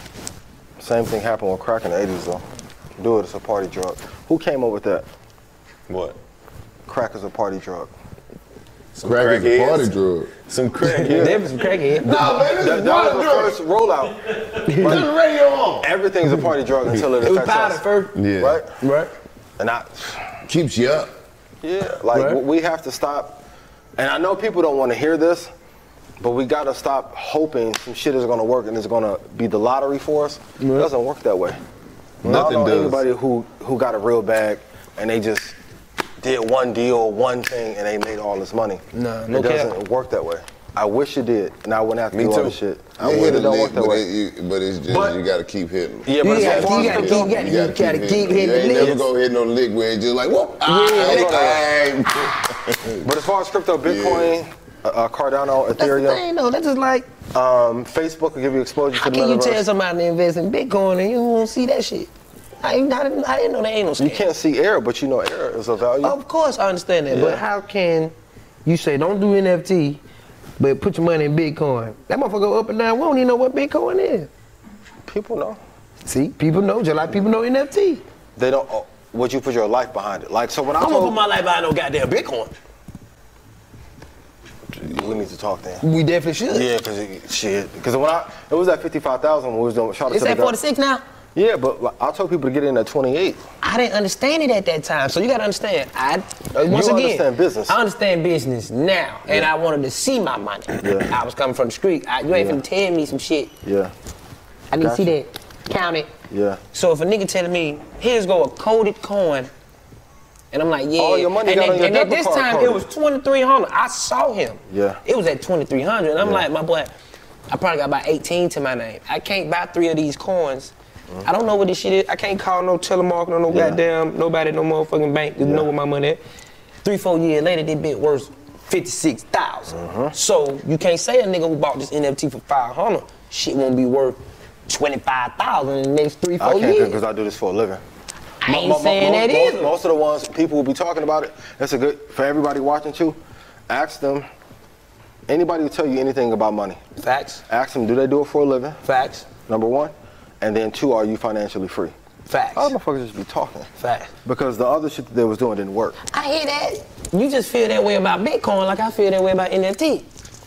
Same thing happened with crack in the eighties though. Do it, it's a party drug. Who came up with that? What? Crack is a party drug. Some Crack is a crackheads. party drug. Some crackheads. There was some crackhead. Nah, man, this That, is that wild was the drug. first rollout. Turn the radio on. Everything's a party drug until it It was affects powder us. first. Yeah. Right? Right. And I, Keeps you up. yeah, like Right. we have to stop. And I know people don't want to hear this, but we got to stop hoping some shit is going to work and it's going to be the lottery for us. It doesn't work that way. I Nothing don't know does. anybody who, who got a real bag and they just did one deal, one thing, and they made all this money. Nah, no it cap. doesn't work that way. I wish it did, and I wouldn't have to Me do all too. this shit. I You wish hit it a don't lick, work that but, way. it, you, but it's just, But- you gotta keep hitting. Yeah, You but gotta, as far you as gotta, crypto- keep, you gotta, you gotta keep hitting You ain't the never licks. gonna hit no lick where it's just like, whoop, ah, ah, But as far as crypto, Bitcoin, uh, uh, Cardano, That's the Ethereum, thing though. That's just like, um, Facebook will give you exposure how to the can you tell metaverse. somebody to invest in Bitcoin and you don't see that shit? I, ain't- I, didn't, I didn't know there ain't no scam. You can't see air, but you know air is a value. Of course, I understand that, Yeah. but how can you say don't do N F T, but put your money in Bitcoin? That motherfucker go up and down. We don't even know what Bitcoin is. People know. See, people know, just like people know N F T. They don't. Oh, would you put your life behind it? Like so when I I'm gonna told put my life behind no goddamn Bitcoin. We need to talk then. We definitely should. Yeah, cause it, shit. Because when I it was at fifty-five thousand when we was doing. It's at forty-six now. Yeah, but like, I told people to get in at twenty-eight. I didn't understand it at that time, so you gotta understand. I uh, once you again, understand business. I understand business now, yeah. and I wanted to see my money. Yeah. I was coming from the street. I, you ain't yeah. finna tell me some shit. Yeah. I need to see you. that. Count it. Yeah. So if a nigga telling me, here's go a coded coin, and I'm like, yeah. All your money and got then, on your and at debit this card time, coded. it was twenty-three hundred. I saw him. Yeah. It was at twenty-three hundred, and I'm yeah. like, my boy, I probably got about eighteen to my name. I can't buy three of these coins. Mm-hmm. I don't know what this shit is. I can't call no telemarketer, no yeah. goddamn, nobody, no motherfucking bank to yeah. know where my money at. Three, four years later, this bitch worth fifty-six thousand. Mm-hmm. So you can't say a nigga who bought this N F T for five hundred, shit won't be worth twenty-five thousand in the next three, four I can't years. because I do this for a living. I ain't saying that most, either. Most of the ones, people will be talking about it. That's a good, for everybody watching too, ask them, anybody will tell you anything about money. Facts. Ask them, do they do it for a living? Facts. Number one. And then two, are you financially free? Facts. All motherfuckers just be talking. Facts. Because the other shit that they was doing didn't work. I hear that. You just feel that way about Bitcoin like I feel that way about N F T.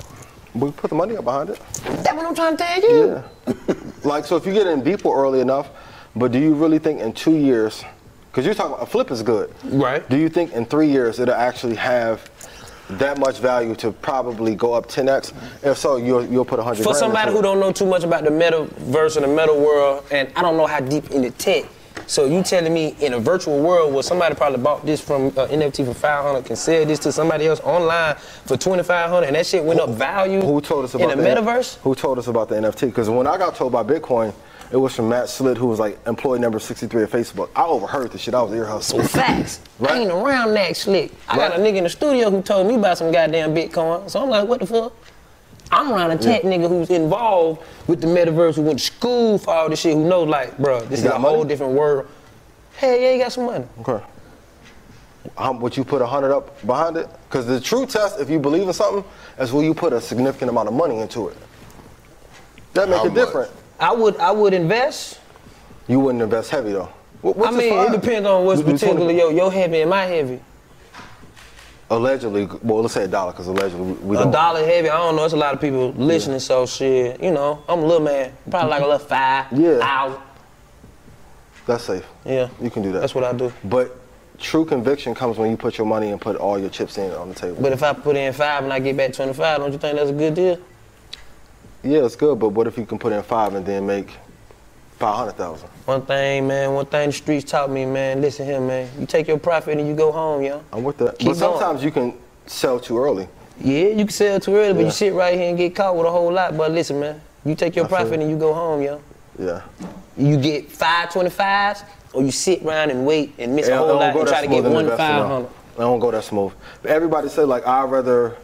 We put the money up behind it. That's what I'm trying to tell you. Yeah. Like, so if you get in deeper early enough, but do you really think in two years, because you're talking about a flip is good. Right. Do you think in three years it'll actually have that much value to probably go up ten x? If so, you'll, you'll put one hundred For grand somebody into who it. don't know too much about the metaverse and the meta world, and I don't know how deep in the tech, so you telling me in a virtual world where somebody probably bought this from uh, N F T for five hundred can sell this to somebody else online for twenty-five hundred and that shit went up value who told us about in the, the metaverse? Who told us about the N F T? Because when I got told about Bitcoin, it was from Matt Slitt, who was like employee number sixty-three at Facebook. I overheard this shit. I was ear hustling. So facts. Right? I ain't around that slick. I Right. got a nigga in the studio who told me about some goddamn Bitcoin. So I'm like, what the fuck? I'm around a tech Yeah. nigga who's involved with the metaverse, who went to school for all this shit, who knows like, bro, this You is got a money? whole different world. Hell yeah, you got some money. Okay. How, would you put a hundred up behind it? Because the true test, if you believe in something, is will you put a significant amount of money into it. That make How it much? different. I would I would invest. You wouldn't invest heavy though. What, what's I mean, the it depends on what's You do particular twenty your your heavy and my heavy. Allegedly, well, let's say a dollar, because allegedly we, we A don't. dollar heavy, I don't know. It's a lot of people listening, so shit. You know, I'm a little man, probably like a little five, Yeah. thousand. That's safe. Yeah, You can do that. that's what I do. But true conviction comes when you put your money and put all your chips in on the table. But if I put in five and I get back twenty-five, don't you think that's a good deal? Yeah, it's good, but what if you can put in five and then make five hundred thousand? One thing, man, one thing the streets taught me, man, listen here, man. You take your profit and you go home, yo. I'm with that. Keep but sometimes you can sell too early. Yeah, you can sell too early, but Yeah. you sit right here and get caught with a whole lot. But listen, man, you take your I feel profit you. and you go home, yo. Yeah. You get five twenty-fives, or you sit around and wait and miss Yeah, a I whole don't lot go and that try to smooth get in one investing, five no. hundred. I don't go that smooth. But everybody say like I'd rather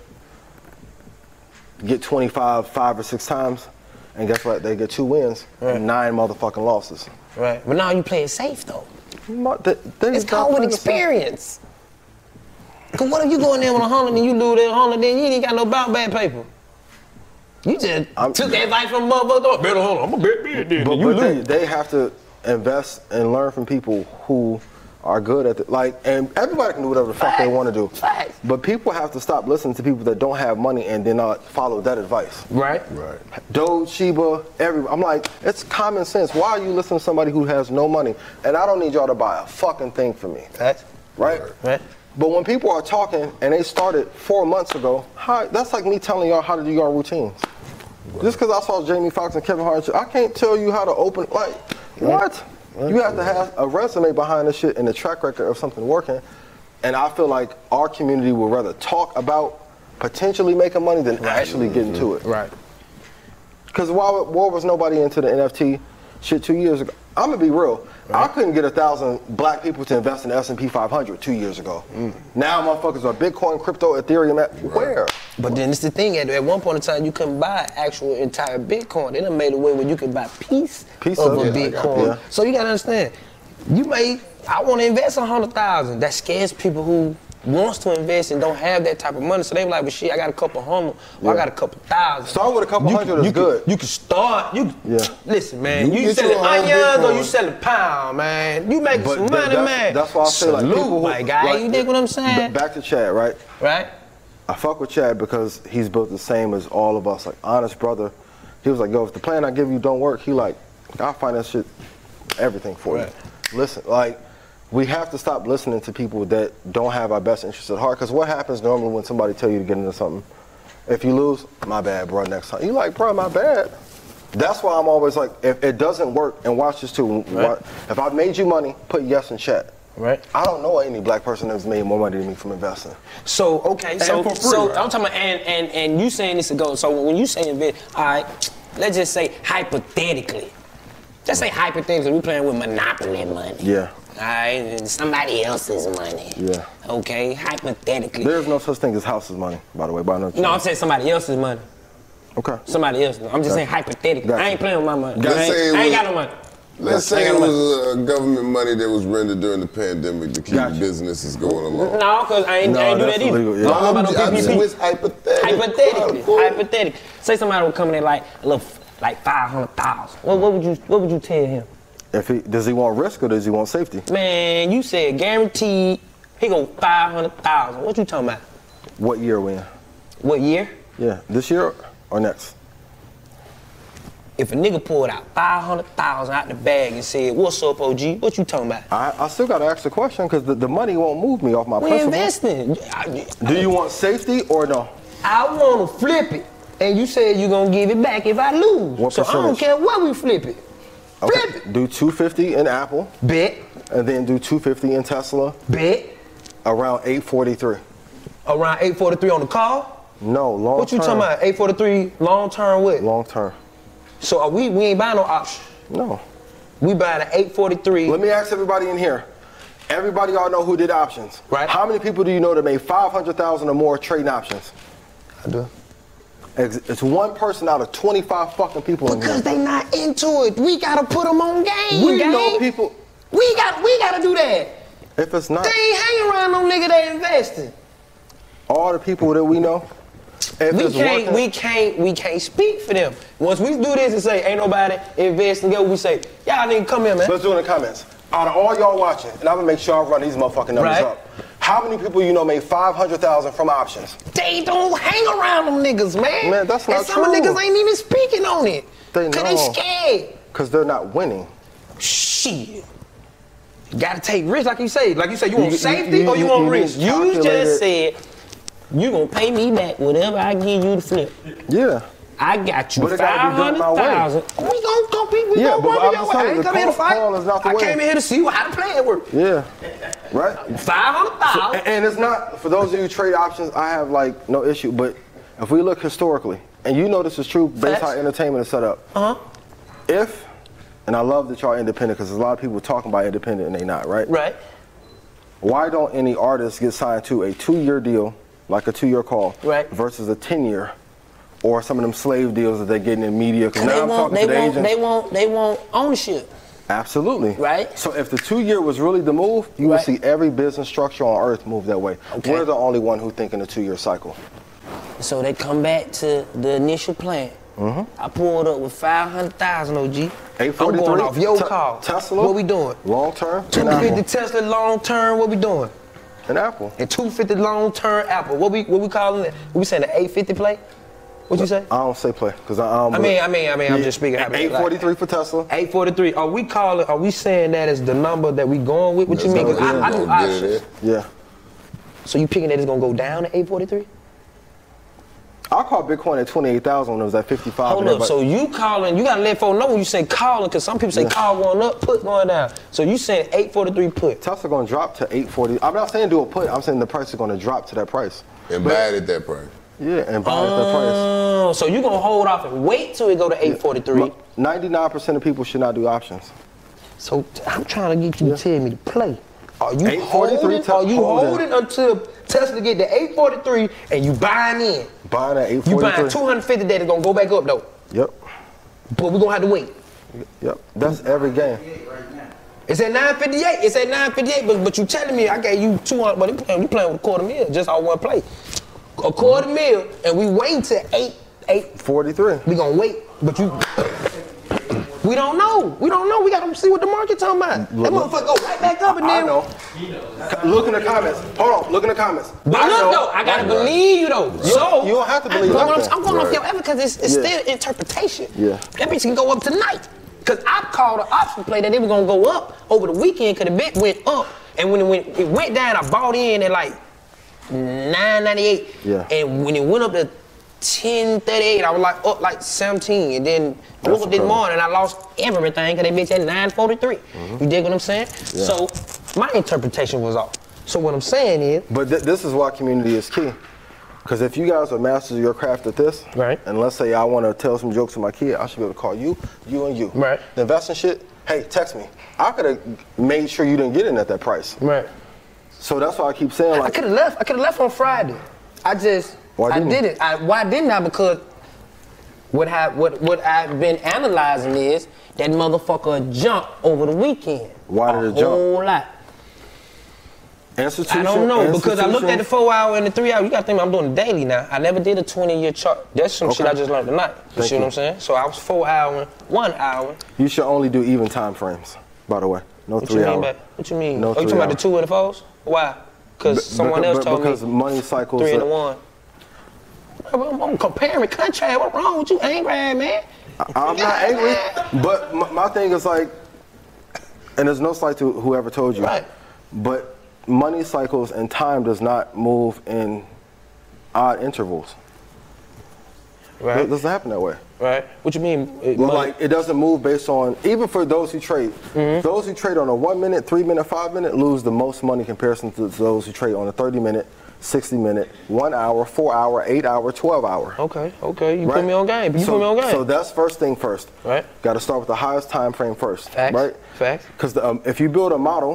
get twenty-five five or six times, and guess what? They get two wins Right. and nine motherfucking losses. Right, but now you play it safe though. Mo- they- they It's not called with playing the same. experience. Cause what if you go in there with a hundred and you lose that hundred, then you ain't got no bounce back paper. You just I'm- took advice from motherfucker. Bet a hundred, I'm gonna bet me then. But, You but they, lose. they have to invest and learn from people who are good at it. Like, and everybody can do whatever the fuck they Facts. want to do. Facts. But people have to stop listening to people that don't have money and then not follow that advice. Right. Right. Doge, Sheba, every I'm like, it's common sense. Why are you listening to somebody who has no money? And I don't need y'all to buy a fucking thing for me. Facts. Right? Right. But when people are talking and they started four months ago, how, that's like me telling y'all how to do your routines. Just because I saw Jamie Foxx and Kevin Hart, I can't tell you how to open, like, what? You have to have a resume behind this shit and a track record of something working. And I feel like our community would rather talk about potentially making money than actually getting to it. Right. Because why, why was nobody into the N F T shit two years ago? I'm gonna be real. I couldn't get a thousand black people to invest in the S and P five hundred two years ago. Now motherfuckers are Bitcoin, crypto, Ethereum. At, where? But then it's the thing, at, at one point in time, you couldn't buy actual entire Bitcoin. They done made a way where you can buy piece, Piece of, of a it. Yeah, I got Bitcoin. it. Yeah. So you gotta understand, you may, I wanna invest a hundred thousand. That scares people who wants to invest and don't have that type of money. So they be like, but shit, I got a couple hundred, or I Yeah. got a couple thousand. Start with a couple You hundred can- is you can- good. You can start, you Yeah. listen, man, You you, get selling your own onions or you Bitcoin. selling pound, man. You making But some that- money, that's, man. That's why I say like Salute, people who, my guy. like, you dig what I'm saying? b- Back to Chad, right? Right? I fuck with Chad because he's built the same as all of us, like honest brother. He was like, yo, if the plan I give you don't work, he like, I'll find that shit, everything for right. you. Listen, like, we have to stop listening to people that don't have our best interests at heart. Because what happens normally when somebody tell you to get into something? If you lose, my bad, bro, next time. You like, bro, my bad. That's why I'm always like, if it doesn't work, and watch this too, right. if I made you money, put yes in chat. Right. I don't know any black person that's made more money than me from investing. So, okay, and so, for free, so right? I'm talking about, and, and, and you saying this to go, so when you say invest, all right, let's just say hypothetically. Just say hypothetically, we playing with monopoly money. Yeah. All right, and somebody else's money. Yeah. Okay, hypothetically. There's no such thing as house's money, by the way. By no, no, I'm saying somebody else's money. Okay. Somebody else. I'm just Gotcha. saying hypothetically. Gotcha. I ain't playing with my money. Let's I ain't, say it I ain't was- got no money. Let's say it was uh, government money that was rendered during the pandemic to keep Gotcha. the businesses going along. No, because I ain't, No, I ain't do that's that either. illegal, yeah. I don't know about no I'm P P P. just hypothetical. Hypothetically, Cool. hypothetically. Say somebody would come in like a little, like five hundred thousand. What, what would you, what would you tell him? If he does he want risk or does he want safety? Man, you said guaranteed. He go five hundred thousand. What you talking about? What year we in? What year? Yeah, this year or next? If a nigga pulled out five hundred thousand out the bag and said, "What's up, O G?" What you talking about? I, I still gotta ask the question because the, the money won't move me off my We principal. investing. I, Do you want safety or no? I want to flip it, and you said you gonna give it back if I lose. What so I don't percentage? care what we flip it. Okay. Flip it. Do two fifty in Apple Bet. and then do two fifty in Tesla Bet. around eight forty-three. Around eight forty-three on the call. No, long What you term. talking about? eight forty-three long term what? Long term. So are we we ain't buying no option. No. We buying an eight forty-three. Let me ask everybody in here. Everybody y'all know who did options. Right. How many people do you know that made five hundred thousand or more trading options? I do. It's, it's one person out of twenty-five fucking people in Because here. they not into it. We gotta put them on game. We gang. know people. We got we gotta do that. If it's not They ain't hanging around no nigga that investing. all the people that we know, if We it's can't, working, we can't, we can't speak for them. Once we do this and say, ain't nobody investing together, we say, y'all nigga come here, man. let's do it in the comments. Out of all y'all watching, and I'm gonna make sure I run these motherfucking numbers Right. up. How many people you know made five hundred thousand from options? They don't hang around them niggas, man. Man, that's not and some true. niggas ain't even speaking on it. They Cause know. they scared. Because they're not winning. Shit. You gotta take risks, like you say. Like you say, you want You- safety you- or you you- want you risk? need You calculated- just said, you gonna pay me back whatever I give you to flip. Yeah. I got you But it gotta five be done hundred my way. thousand. We gon' go be, we Yeah, gon' but run I'm it your just way. I telling ain't you, come here to call- fight. call is not the I way. came in here to see how the plan work. Yeah. Right? Five hundred thousand. And, and it's not, for those of you who trade options, I have like no issue, but if we look historically, and you know this is true based Facts. how entertainment is set up. Uh huh. If, and I love that y'all independent because there's a lot of people talking about independent and they not, right? Right. Why don't any artists get signed to a two-year deal, like a two-year call, Right. versus a ten-year, or some of them slave deals that they're getting in media? Because now They I'm want, talking they to the want, agents. they want, they want ownership. Absolutely. Right. So if the two-year was really the move, you would Right. see every business structure on earth move that way. Okay. We're the only one who think in a two-year cycle. So they come back to the initial plan. Mm-hmm. I pulled up with five hundred thousand, O G. eight I'm forty-three. going off your Te- call. Tesla. What we doing? Long term. two and fifty Apple. Tesla long term. What we doing? And Apple. And two fifty long term Apple. What we what we calling it? We saying the eight fifty play? What you say? I don't say play because I, I don't. I mean, I mean, I mean, I'm just speaking. I mean, eight forty-three for Tesla. eight forty-three. Are we calling? Are we saying that is the number that we going with? What you That's mean? 'Cause how I, I we do gonna get it options. in. Yeah. So you picking that it's gonna go down to eight forty-three? I called Bitcoin at twenty-eight thousand when it was at fifty-five. Hold and up. everybody- So you calling? You gotta let folks know when you say calling, because some people say Yeah. call going up, put going down. So you saying eight forty-three put? Tesla gonna drop to eight forty. I'm not saying do a put. I'm saying the price is gonna drop to that price. And buy it at that price. Yeah, and buy at that price. Oh, so you gonna hold off and wait till it go to eight forty-three? ninety-nine percent of people should not do options. So t- I'm trying to get you to tell me to play. Are you eight forty-three holding? to Are you holding. holding until Tesla get to eight forty-three and you buying in? Buying at eight You forty-three. buying two hundred fifty that is gonna go back up though. Yep. But we gonna have to wait. Yep. That's every game. It's at nine fifty-eight. It's at nine fifty-eight. But but you telling me I gave you two hundred, but you playing, you playing with a quarter mil just on one play. A quarter mil, and we wait till eight eight. forty-three. We gonna wait, but you. We We don't know. We don't know. We got to see what the market talking about. Look, that motherfucker go right back up and I then. know. Look in the comments. Hold on. Look in the comments. But I look know. though, I gotta I believe you though. You- So you don't have to believe I'm, nothing. I'm going off Right. your evidence because it's, it's Yeah. still interpretation. Yeah. That bitch can go up tonight. Cause I called an option play that it was gonna go up over the weekend because the bet went up, and when it went, it went down, I bought in at like nine ninety-eight. Yeah. And when it went up to ten thirty-eight, I was like up like seventeen, and then That's woke up this incredible. morning and I lost everything because they bitch at nine forty-three. Mm-hmm. You dig what I'm saying? Yeah. So my interpretation was off. So what I'm saying is, But th- this is why community is key. Because if you guys are masters of your craft at this, right? And let's say I want to tell some jokes to my kid, I should be able to call you, you, and you. Right. The investing shit, hey, text me. I could have made sure you didn't get in at that price. Right. So that's why I keep saying, I like, could have left. I could have left on Friday. I just, Why I didn't you? didn't. I, why didn't I? Because what I what what I've been analyzing is that motherfucker jumped over the weekend. Why did a it jump? whole lot. institution. I don't know because I looked at the institutions- four hour and the three hour. You got to think I'm doing it daily now. I never did a twenty year chart. That's some shit Okay. I just learned tonight. You Thank see you. what I'm saying? So I was four hour, one hour. You should only do even time frames, by the way. No What three you mean? hour. By, what you mean? No oh, you talking three about the hour. two and the fours? Why? Because Be- someone beca- else be- told because me money cycles three and are- a one. I'm, I'm comparing contract. What's wrong with you, angry ass man? I'm not angry, but my, my thing is like, and there's no slight to whoever told you, Right. but money cycles and time does not move in odd intervals. Right. It doesn't happen that way. Right. What you mean? It, Well, money- like it doesn't move based on, even for those who trade, Mm-hmm. those who trade on a one minute, three minute, five minute lose the most money in comparison to those who trade on a thirty minute, sixty minute, one hour, four hour, eight hour, twelve hour. Okay, okay. You Right? put me on game. You so, put me on game. So that's first thing first. Right. Got to start with the highest time frame first. Facts. Right. Facts. Because um, if you build a model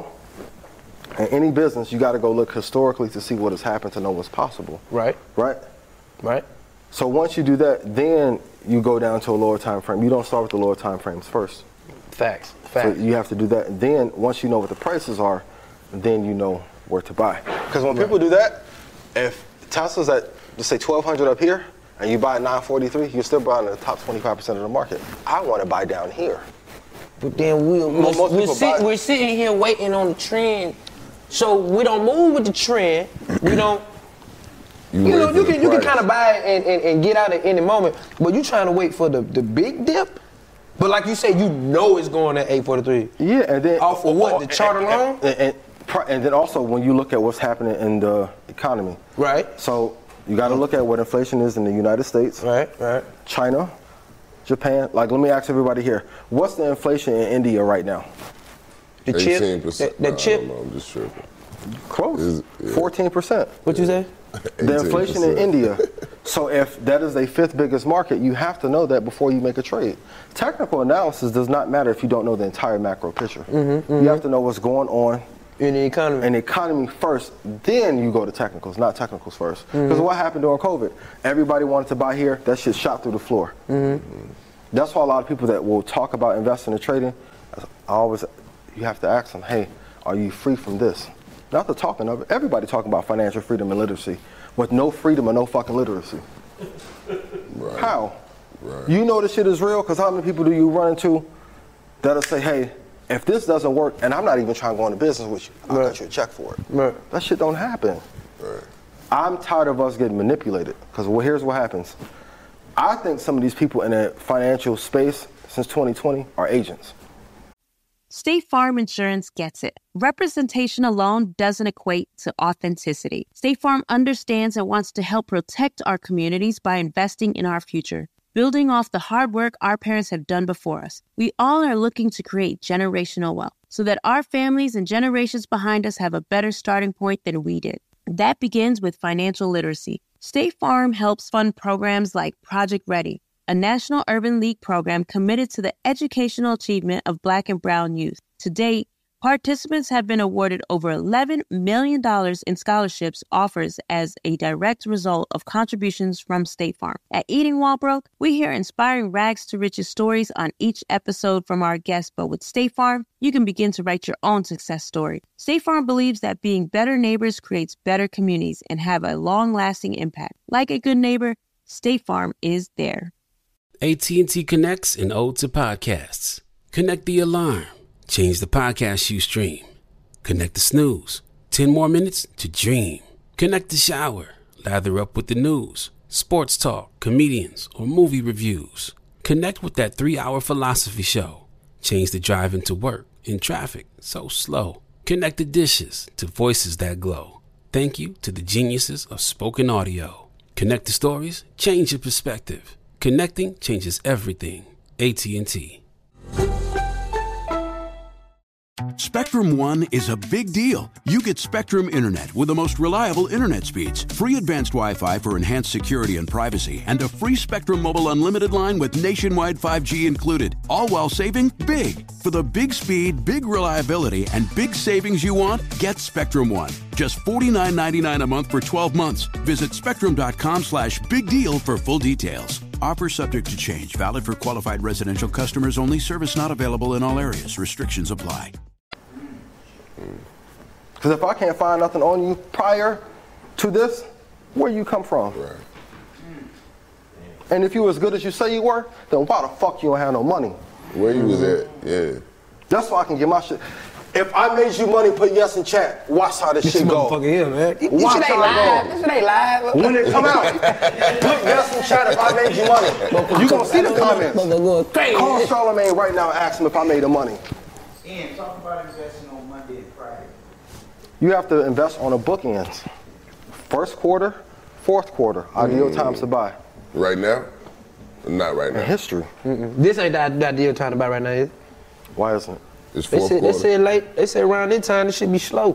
in any business, you got to go look historically to see what has happened to know what's possible. Right. Right. Right. So once you do that, then you go down to a lower time frame. You don't start with the lower time frames first. Facts. So Facts. you have to do that. And then once you know what the prices are, then you know where to buy. Because when people do that, if Tesla's at, let's say twelve hundred up here, and you buy at nine forty-three, you're still buying in the top twenty-five percent of the market. I want to buy down here. But then we, we're, most we're, people sit, buy- we're sitting here waiting on the trend. So we don't move with the trend. We don't. You, wait know, for you the can you can price. kind of buy it and, and, and get out at any moment, but you trying to wait for the, the big dip. But like you said, you know it's going at eight forty-three. Yeah, and then Off of what? The and- chart and- alone? And, and, pri- and then also when you look at what's happening in the economy. Right. So you got to look at what inflation is in the United States, Right. Right. China, Japan. Like, let me ask everybody here: what's the inflation in India right now? The chip. eighteen percent. The, the Nah, chip. I don't know, I'm just tripping. Close. Is- yeah. Fourteen percent. What you say? The inflation in eighteen percent. India. So if that is a fifth biggest market, you have to know that before you make a trade. Technical analysis does not matter if you don't know the entire macro picture. Mm-hmm, You have to know what's going on In the economy. in the economy first, then you go to technicals, not technicals first. Because Mm-hmm. what happened during COVID? Everybody wanted to buy here, that shit shot through the floor. Mm-hmm. That's why a lot of people that will talk about investing and trading, I always, you have to ask them, hey, are you free from this? Not the talking of it. Everybody talking about financial freedom and literacy with no freedom and no fucking literacy. Right. How? Right. You know this shit is real because how many people do you run into that'll say, hey, if this doesn't work, and I'm not even trying to go into business with you, I'll Right. cut you a check for it. Right. That shit don't happen. Right. I'm tired of us getting manipulated because well, here's what happens. I think some of these people in the financial space since twenty twenty are agents. State Farm Insurance gets it. Representation alone doesn't equate to authenticity. State Farm understands and wants to help protect our communities by investing in our future, building off the hard work our parents have done before us. We all are looking to create generational wealth so that our families and generations behind us have a better starting point than we did. That begins with financial literacy. State Farm helps fund programs like Project Ready, a National Urban League program committed to the educational achievement of Black and Brown youth. To date, participants have been awarded over eleven million dollars in scholarships offers as a direct result of contributions from State Farm. At Eating While Broke, we hear inspiring rags to riches stories on each episode from our guests, but with State Farm, you can begin to write your own success story. State Farm believes that being better neighbors creates better communities and have a long-lasting impact. Like a good neighbor, State Farm is there. A T and T connects an ode to podcasts. Connect the alarm. Change the podcast you stream. Connect the snooze. ten more minutes to dream. Connect the shower. Lather up with the news, sports talk, comedians, or movie reviews. Connect with that three-hour philosophy show. Change the drive into work in traffic so slow. Connect the dishes to voices that glow. Thank you to the geniuses of spoken audio. Connect the stories, change your perspective. Connecting changes everything. A T and T. Spectrum One is a big deal. You get Spectrum Internet with the most reliable internet speeds, free advanced Wi-Fi for enhanced security and privacy, and a free Spectrum Mobile Unlimited line with nationwide five G included, all while saving big. For the big speed, big reliability, and big savings you want, get Spectrum One. Just forty-nine ninety-nine a month for twelve months. Visit spectrum.com slash big deal for full details. Offer subject to change. Valid for qualified residential customers only. Service not available in all areas. Restrictions apply. Because if I can't find nothing on you prior to this, where you come from? Right. And if you as good as you say you were, then why the fuck you don't have no money? Where you was at, yeah. That's why I can get my shit. If I made you money, put yes in chat. Watch how this, This shit go. motherfucker here, man. This Watch shit ain't how it live. go. This shit ain't live. When it come out, put yes in chat if I made you money. You gonna see the comments. Motherfucker crazy. Call Charlamagne right now and ask him if I made the money. Ian, talk about investing on Monday and Friday. You have to invest on the bookends. First quarter, fourth quarter, ideal Mm. times to buy. Right now? Not right now. In history. Mm-mm. This ain't that that deal time to buy right now, is it? Why isn't it? It's They fourth said, they quarter. said late. They said around this time, this should be slow.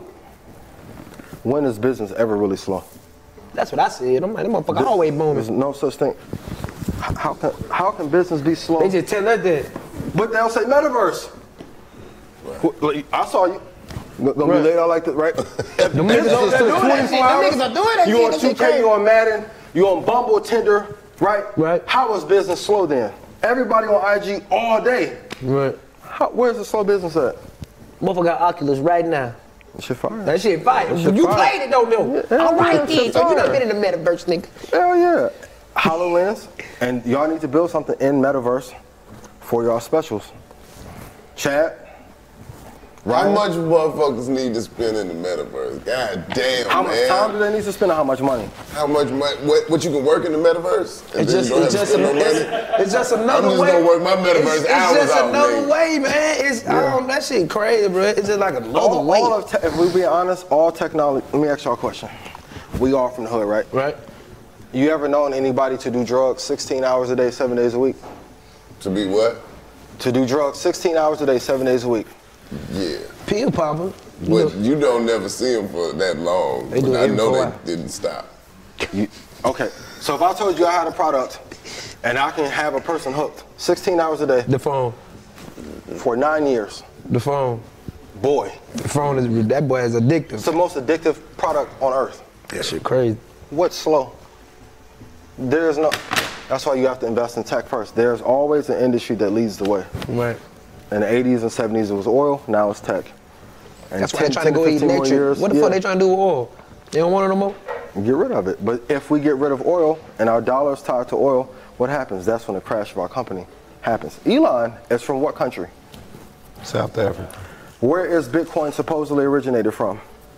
When is business ever really slow? That's what I said. I'm like, that motherfucker always There's booming. no such thing. H- How can how can business be slow? They just tell us that. But they'll say metaverse. Wh- like, I saw you. G- Gonna Right. be laid out like that, right? If Them business niggas over is there still doing that shit. twenty-four Them hours, niggas are doing that you shit. on That two shit K, crazy. you on Madden, you on Bumble, Tinder, right? Right. How is business slow then? Everybody on I G all day. Right. How, where's the slow business at? Motherfucker got Oculus right now. That shit fire. That shit fire. That shit You fire. played it though, Mill. Yeah, All right that then. shit So you done fire. been in the metaverse, nigga. Hell yeah. HoloLens, and y'all need to build something in metaverse for y'all specials. Chad, How Ryan, much motherfuckers need to spend in the metaverse? God damn, how much man. time do they need to spend and how much money? How much money? What, what you can work in the metaverse? And It's then just, you don't it's have just, to an, spend no it's, money? it's just another I'm just way. gonna work my metaverse it's, hours It's just out, another nigga. way, man. It's I don't, that shit crazy, bro. It's just like another All, way. all of te- if we be honest, all technology, let me ask y'all a question. We all from the hood, right? Right. You ever known anybody to do drugs sixteen hours a day, seven days a week? To be what? To do drugs sixteen hours a day, seven days a week. Yeah. Pill popper. But you don't never see them for that long. They do But it I every know four they hours. didn't stop. You, okay, so if I told you I had a product and I can have a person hooked sixteen hours a day The phone. for nine years, The phone. boy, The phone is that boy is addictive. it's the most addictive product on earth. That shit crazy. What's slow? There's no, that's why you have to invest in tech first. There's always an industry that leads the way. Right. In the eighties and seventies it was oil, now it's tech. And That's why they're ten, trying to ten go fifteen more electric. years, What the yeah, fuck they trying to do with oil? They don't want it no more? Get rid of it. But if we get rid of oil and our dollar's tied to oil, what happens? That's when the crash of our company happens. Elon is from what country? South Africa. Where is Bitcoin supposedly originated from?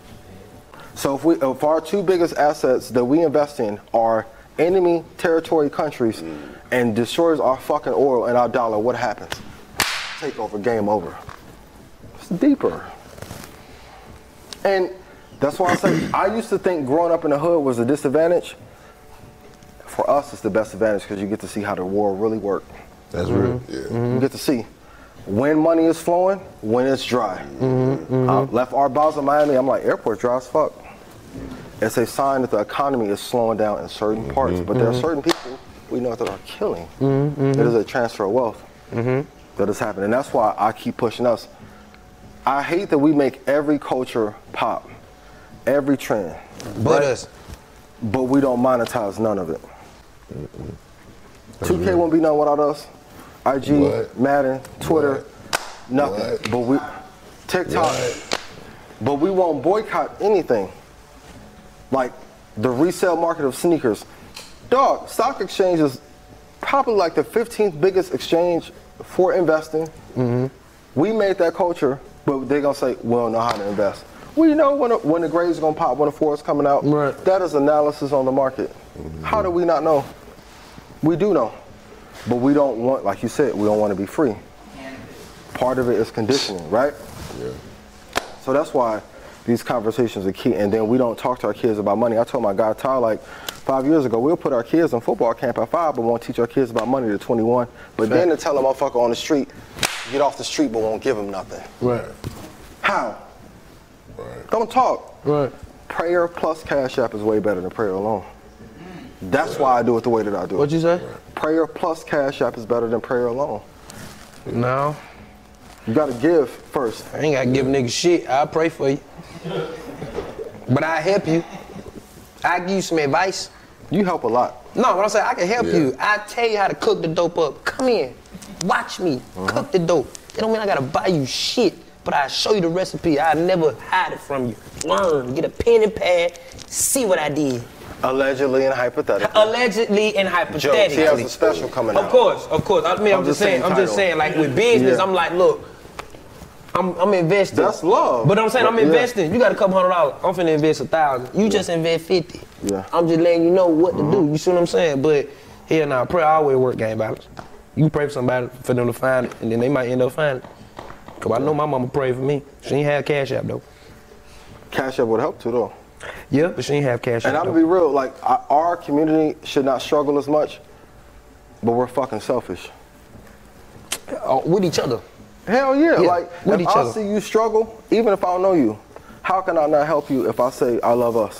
So if we, if our two biggest assets that we invest in are enemy territory countries and destroys our fucking oil and our dollar, what happens? Take over, game over. It's deeper. And that's why I say, I used to think growing up in the hood was a disadvantage. For us, it's the best advantage because you get to see how the war really worked. That's real. Yeah. You get to see when money is flowing, when it's dry. I left Art Basel, Miami. I'm like, airport dry as fuck. It's a sign that the economy is slowing down in certain parts, but there are certain people we know that are killing. It is a transfer of wealth that is happening. And that's why I keep pushing us. I hate that we make every culture pop, every trend, But us. but we don't monetize none of it. two K won't be done without us. I G, What? Madden, Twitter, nothing. What? But we, TikTok, What? but we won't boycott anything. Like the resale market of sneakers. Dog, stock exchange is probably like the fifteenth biggest exchange for investing. Mm-hmm. We made that culture, but they're gonna say we don't know how to invest. We know when a, when the grade's gonna pop, when the four's coming out. Right. That is analysis on the market. Mm-hmm. How do we not know? We do know, but we don't want, like you said, we don't want to be free. Part of it is conditioning, right? Yeah. So that's why these conversations are key. And then we don't talk to our kids about money. I told my guy Ty like five years ago, we'll put our kids in football camp at five, but won't teach our kids about money to twenty-one. But then to tell a motherfucker on the street, get off the street, but won't give him nothing. Right. How? Right. Don't talk. Right. Prayer plus Cash App is way better than prayer alone. That's why I do it the way that I do it. What'd you say? Prayer plus Cash App is better than prayer alone. No. You gotta give first. I ain't gotta give niggas shit. I'll pray for you. But I help you. I give you some advice. You help a lot. No, what I'm saying, I can help Yeah. you. I tell you how to cook the dope up. Come in, watch me Uh-huh. cook the dope. It don't mean I gotta buy you shit, but I show you the recipe. I never hide it from you. Learn, get a pen and pad, see what I did. Allegedly and hypothetically. Allegedly and hypothetically. She has a special coming out. Of course, of course. I mean, I'm, Of just the saying. same I'm just title. saying. Like with business, Yeah. I'm like, look, I'm, I'm investing. That's love. But I'm saying I'm Yeah. investing. You got a couple hundred dollars. I'm finna invest a thousand. You just invest fifty. Yeah. I'm just letting you know what to do. You see what I'm saying? But here now, prayer always work game balance. You pray for somebody for them to find it, and then they might end up finding it. Cause I know my mama prayed for me. She ain't have Cash App though. Cash App would help too though. Yeah, but she ain't have Cash App. And I'm though. gonna be real, like I, our community should not struggle as much, but we're fucking selfish. Oh, with each other. Hell yeah, Yeah, like with if each I other. see you struggle, even if I don't know you, how can I not help you if I say I love us?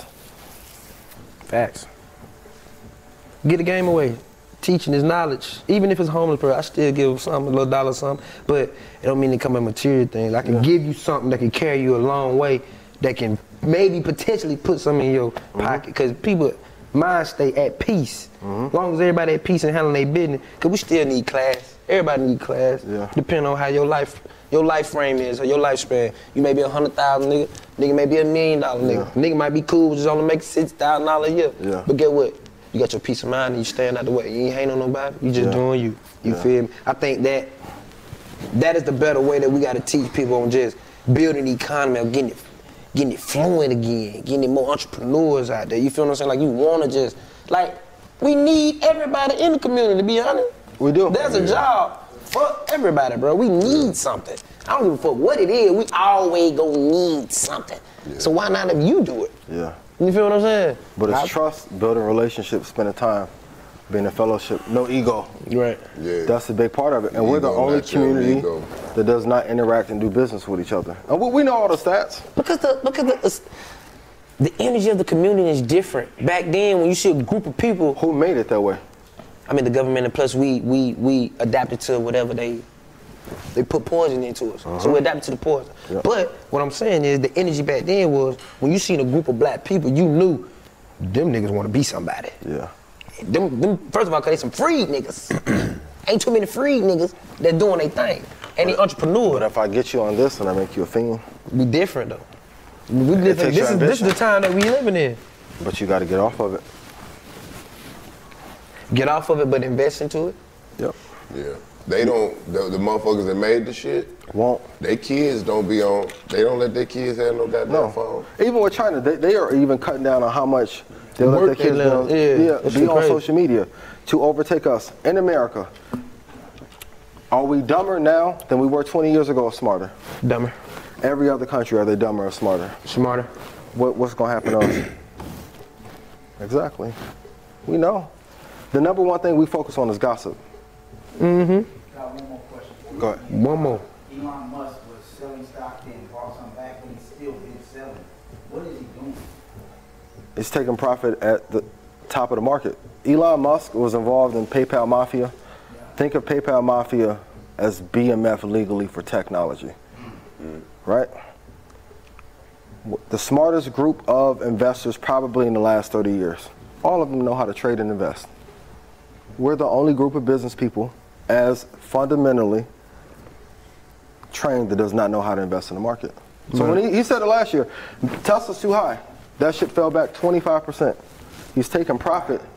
Facts. Get the game away. Teaching is knowledge. Even if it's homeless person, I still give them something, a little dollar something. But it don't mean to come in material things. I can Yeah. give you something that can carry you a long way, that can maybe potentially put something in your Mm-hmm. pocket. Because people, minds stay at peace. Mm-hmm. As long as everybody at peace and handling their business. Because we still need class. Everybody need class. Yeah. Depending on how your life your life frame is, or your lifespan. You may be a hundred thousand nigga. Nigga may be a million dollar nigga. Yeah. Nigga might be cool, just only make six thousand dollars a year. Yeah. But get what? You got your peace of mind and you staying out the way. You ain't hating on nobody. You just Yeah. doing you. You Yeah. feel me? I think that that is the better way that we got to teach people on just building the economy, or getting it, getting it flowing again, getting more entrepreneurs out there. You feel what I'm saying? Like you want to just, like, we need everybody in the community, to be honest. We do. There's a job for everybody, bro. We need something. I don't give a fuck what it is. We always gonna need something. So why not if you do it? Yeah. You feel what I'm saying? But it's I- trust, building relationships, spending time, being in fellowship, no ego. Right. Yeah. That's a big part of it. And we're the Ego, only not your community ego. that does not interact and do business with each other. And we, we know all the stats. Because the because the, it's- the energy of the community is different. Back then, when you see a group of people, Who made it that way? I mean, the government, and plus we we we adapted to whatever they they put poison into us. So we adapted to the poison. Yep. But what I'm saying is, the energy back then was when you seen a group of black people, you knew them niggas want to be somebody. Yeah. Them, them first of all, cause they some freed niggas. Ain't too many freed niggas that doing their thing. And they But entrepreneur. if I get you on this and I make you a fiend, We different though. We different. takes This your is this is the ambition. time that we living in. but you got to get off of it. Get off of it, but invest into it. Yep. Yeah. They don't, the, the motherfuckers that made the shit, Won't. they kids don't be on, they don't let their kids have no goddamn No. phone. Even with China, they, they are even cutting down on how much they let their Work they kids be let on, them- yeah, yeah, that be shit on crazy. social media to overtake us in America. Are we dumber now than we were twenty years ago or smarter? Dumber, Every other country, are they dumber or smarter? smarter. What, what's going to happen to us? Exactly. We know. The number one thing we focus on is gossip. Got one more question for you. Go ahead. One more. Elon Musk was selling stock, then bought some back, but he's still been selling. What is he doing? It's taking profit at the top of the market. Elon Musk was involved in PayPal Mafia. Think of PayPal Mafia as B M F legally for technology, right? The smartest group of investors probably in the last thirty years. All of them know how to trade and invest. We're the only group of business people as fundamentally trained that does not know how to invest in the market. So when he, he said it last year, Tesla's too high. That shit fell back twenty-five percent. He's taking profit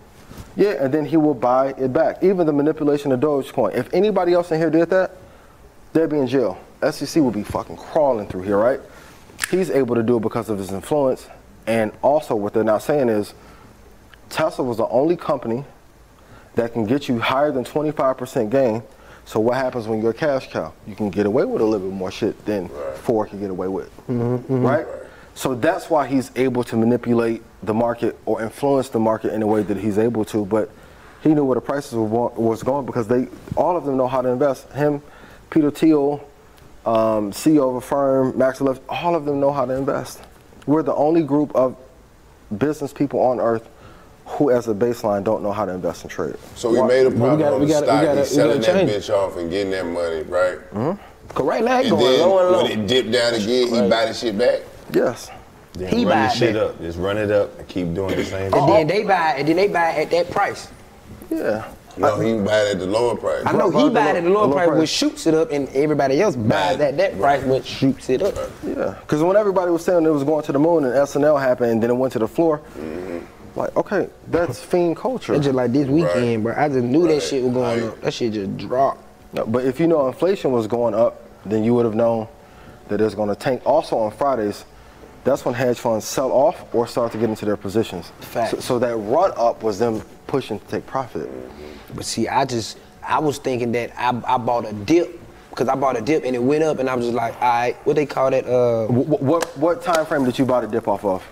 Yeah, and then he will buy it back. Even the manipulation of Dogecoin. If anybody else in here did that, they'd be in jail. S E C would be fucking crawling through here, right? He's able to do it because of his influence. And also what they're not saying is Tesla was the only company that can get you higher than twenty-five percent gain. So what happens when you're a cash cow? You can get away with a little bit more shit than right. Ford can get away with, mm-hmm, mm-hmm. right? So that's why he's able to manipulate the market or influence the market in a way that he's able to. But he knew where the prices were, was going because they, all of them know how to invest. Him, Peter Thiel, um, C E O of a firm, Max Left, all of them know how to invest. We're the only group of business people on earth who, as a baseline, don't know how to invest and trade. So we made a profit on the stock. He's selling that bitch off and getting that money, right? Mm-hmm. Cause right now, and going then low and low. when it dipped down again, he buy the shit back. Yes. Then he run buy the shit it. up. Just run it up and keep doing the same And thing. then they buy, and then they buy at that price. Yeah. No, he buy it at the lower price. I know Right. he buy it at the lower, lower price, price. which shoots it up, and everybody else buys Right. at that price, which shoots it up. Yeah. Because when everybody was saying it was going to the moon and S N L happened and then it went to the floor, Mm-hmm. like, okay, that's fiend culture. It's just like this weekend, Right. bro. I just knew Right. that shit was going Right. up. That shit just dropped. No, but if you know inflation was going up, then you would have known that it's going to tank. Also on Fridays, that's when hedge funds sell off or start to get into their positions. Facts. So, so that run up was them pushing to take profit. But see, I just, I was thinking that I, I bought a dip, because I bought a dip and it went up, and I was just like, all right, what they call that? Uh, What, what what time frame did you buy the dip off of?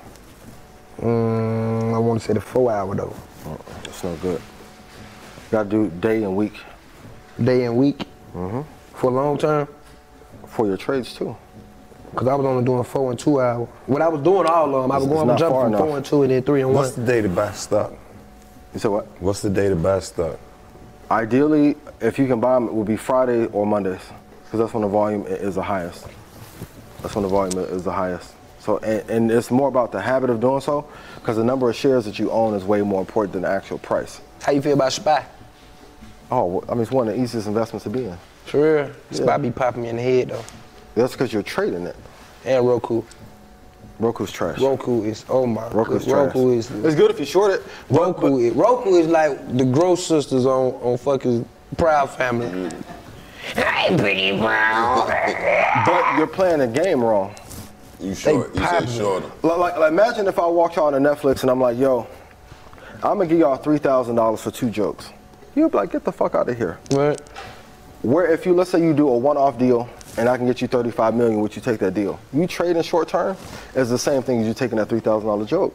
um, I want to say the four hour though. Oh, that's no good. You got to do day and week. Day and week. Mm-hmm. For long term. For your trades too. Because I was only doing four and two hour. When I was doing all of them, I was It's- going it's to not jump far from enough. four and two and then three and What's one. the day to buy stock? You said what? What's the day to buy stock? Ideally, if you can buy them, it would be Friday or Mondays, because that's when the volume i- is the highest. That's when the volume i- is the highest. So, and, and it's more about the habit of doing so, because the number of shares that you own is way more important than the actual price. How you feel about S P Y? Oh, well, I mean, it's one of the easiest investments to be in. For real? S P Y Yeah. be popping me in the head though. That's because you're trading it. And Roku. Roku's trash. Roku is, oh my. Roku's God. trash. Roku is. It's good if you short it. but- Roku is, Roku is like the Gross Sisters on, on fucking Proud Family. Hey, pretty brown. But you're playing the game wrong. You short, you said popping. short. Like, like, like, imagine if I walked y'all on Netflix and I'm like, yo, I'm gonna give y'all three thousand dollars for two jokes. You'd be like, get the fuck out of here. Right. Where if you, let's say you do a one-off deal and I can get you thirty-five million, would you take that deal? You trade in short term is the same thing as you taking that three thousand dollars joke.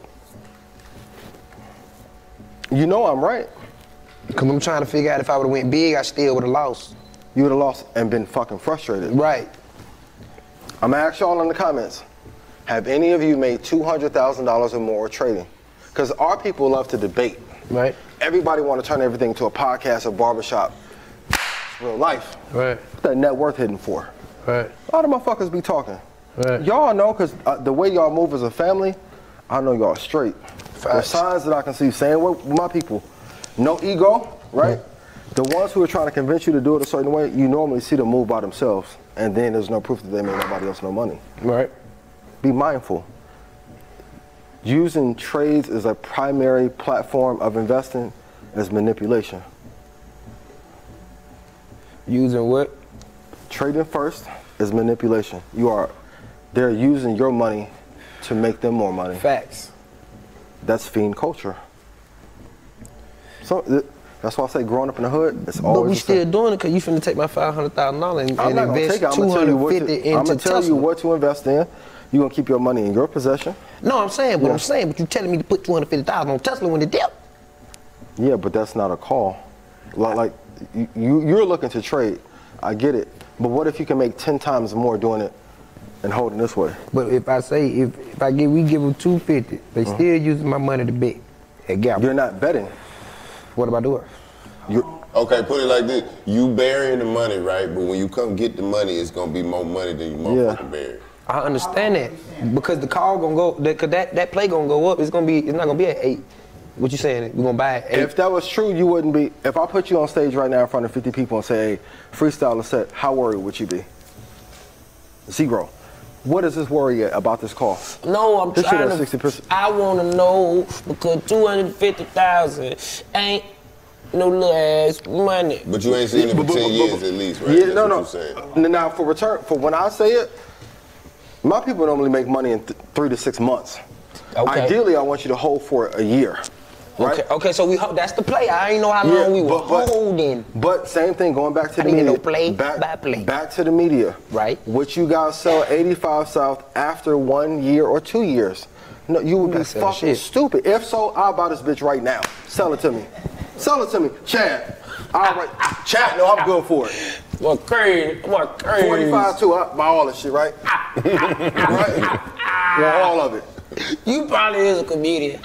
You know I'm right. Because I'm trying to figure out if I would have went big, I still would have lost. You would have lost and been fucking frustrated. Right. I'm gonna ask y'all in the comments, have any of you made two hundred thousand dollars or more trading? Because our people love to debate. Right. Everybody want to turn everything into a podcast or barbershop. It's real life. Right. What's that net worth hidden for? Right. A lot of motherfuckers be talking. Right. Y'all know, because uh, the way y'all move as a family, I know y'all straight. There's Facts. signs that I can see saying with my people. No ego, right? The ones who are trying to convince you to do it a certain way, you normally see them move by themselves, and then there's no proof that they made nobody else no money. Right. Be mindful. Using trades as a primary platform of investing is manipulation. Using what? Trading first is manipulation. You are, they're using your money to make them more money. Facts. That's fiend culture. So th- that's why I say growing up in the hood, it's always But we the same. still doing it because you finna take my five hundred thousand dollars and, I'm and not gonna invest take it. I'm two gonna tell you what hundred fifty to, I'm into gonna tell Tesla. you what to invest in. You're gonna keep your money in your possession. No, I'm saying, but Yeah. I'm saying, but you telling me to put two hundred fifty thousand on Tesla when it dip. Yeah, but that's not a call. Like, like you, you- you're looking to trade. I get it. But what if you can make ten times more doing it and holding this way? But if I say, if, if I give, we give them two fifty, they Uh-huh. still using my money to bet. At Gamble. You're not betting. What am I doing? You're, Okay, put it like this. You burying the money, right? But when you come get the money, it's gonna be more money than you motherfucking bury. I understand that because the call gonna go, that, cause that, that play gonna go up. It's gonna be, it's not gonna be at eight. What you saying? We're gonna buy at eight. if that was true, you wouldn't be. If I put you on stage right now in front of fifty people and say, hey, freestyle is set, how worried would you be? Zero. What is this worry about this call? No, I'm this trying shit at to. sixty percent. I want to know because two hundred fifty thousand ain't no little ass money. But you ain't seen it for ten years at least, right? Yeah, That's no, what no. you're saying. Now, for return, for when I say it, my people normally make money in th- three to six months. Okay. Ideally, I want you to hold for a year. Right? Okay, okay, so we ho- that's the play. I ain't know how long Yeah, we were but- but- holding. But same thing, going back to I the didn't media. know play back, by play. Back to the media. Right. Would you guys sell eighty-five South after one year or two years? No, you would be not selling fucking shit. stupid. If so, I'll buy this bitch right now. Sell it to me. Sell it to me. Chad. All right. Chad, no, I'm good for it. What crazy? What crazy? forty-five too, I buy all this shit, right? Right? Want all of it. You probably is a comedian.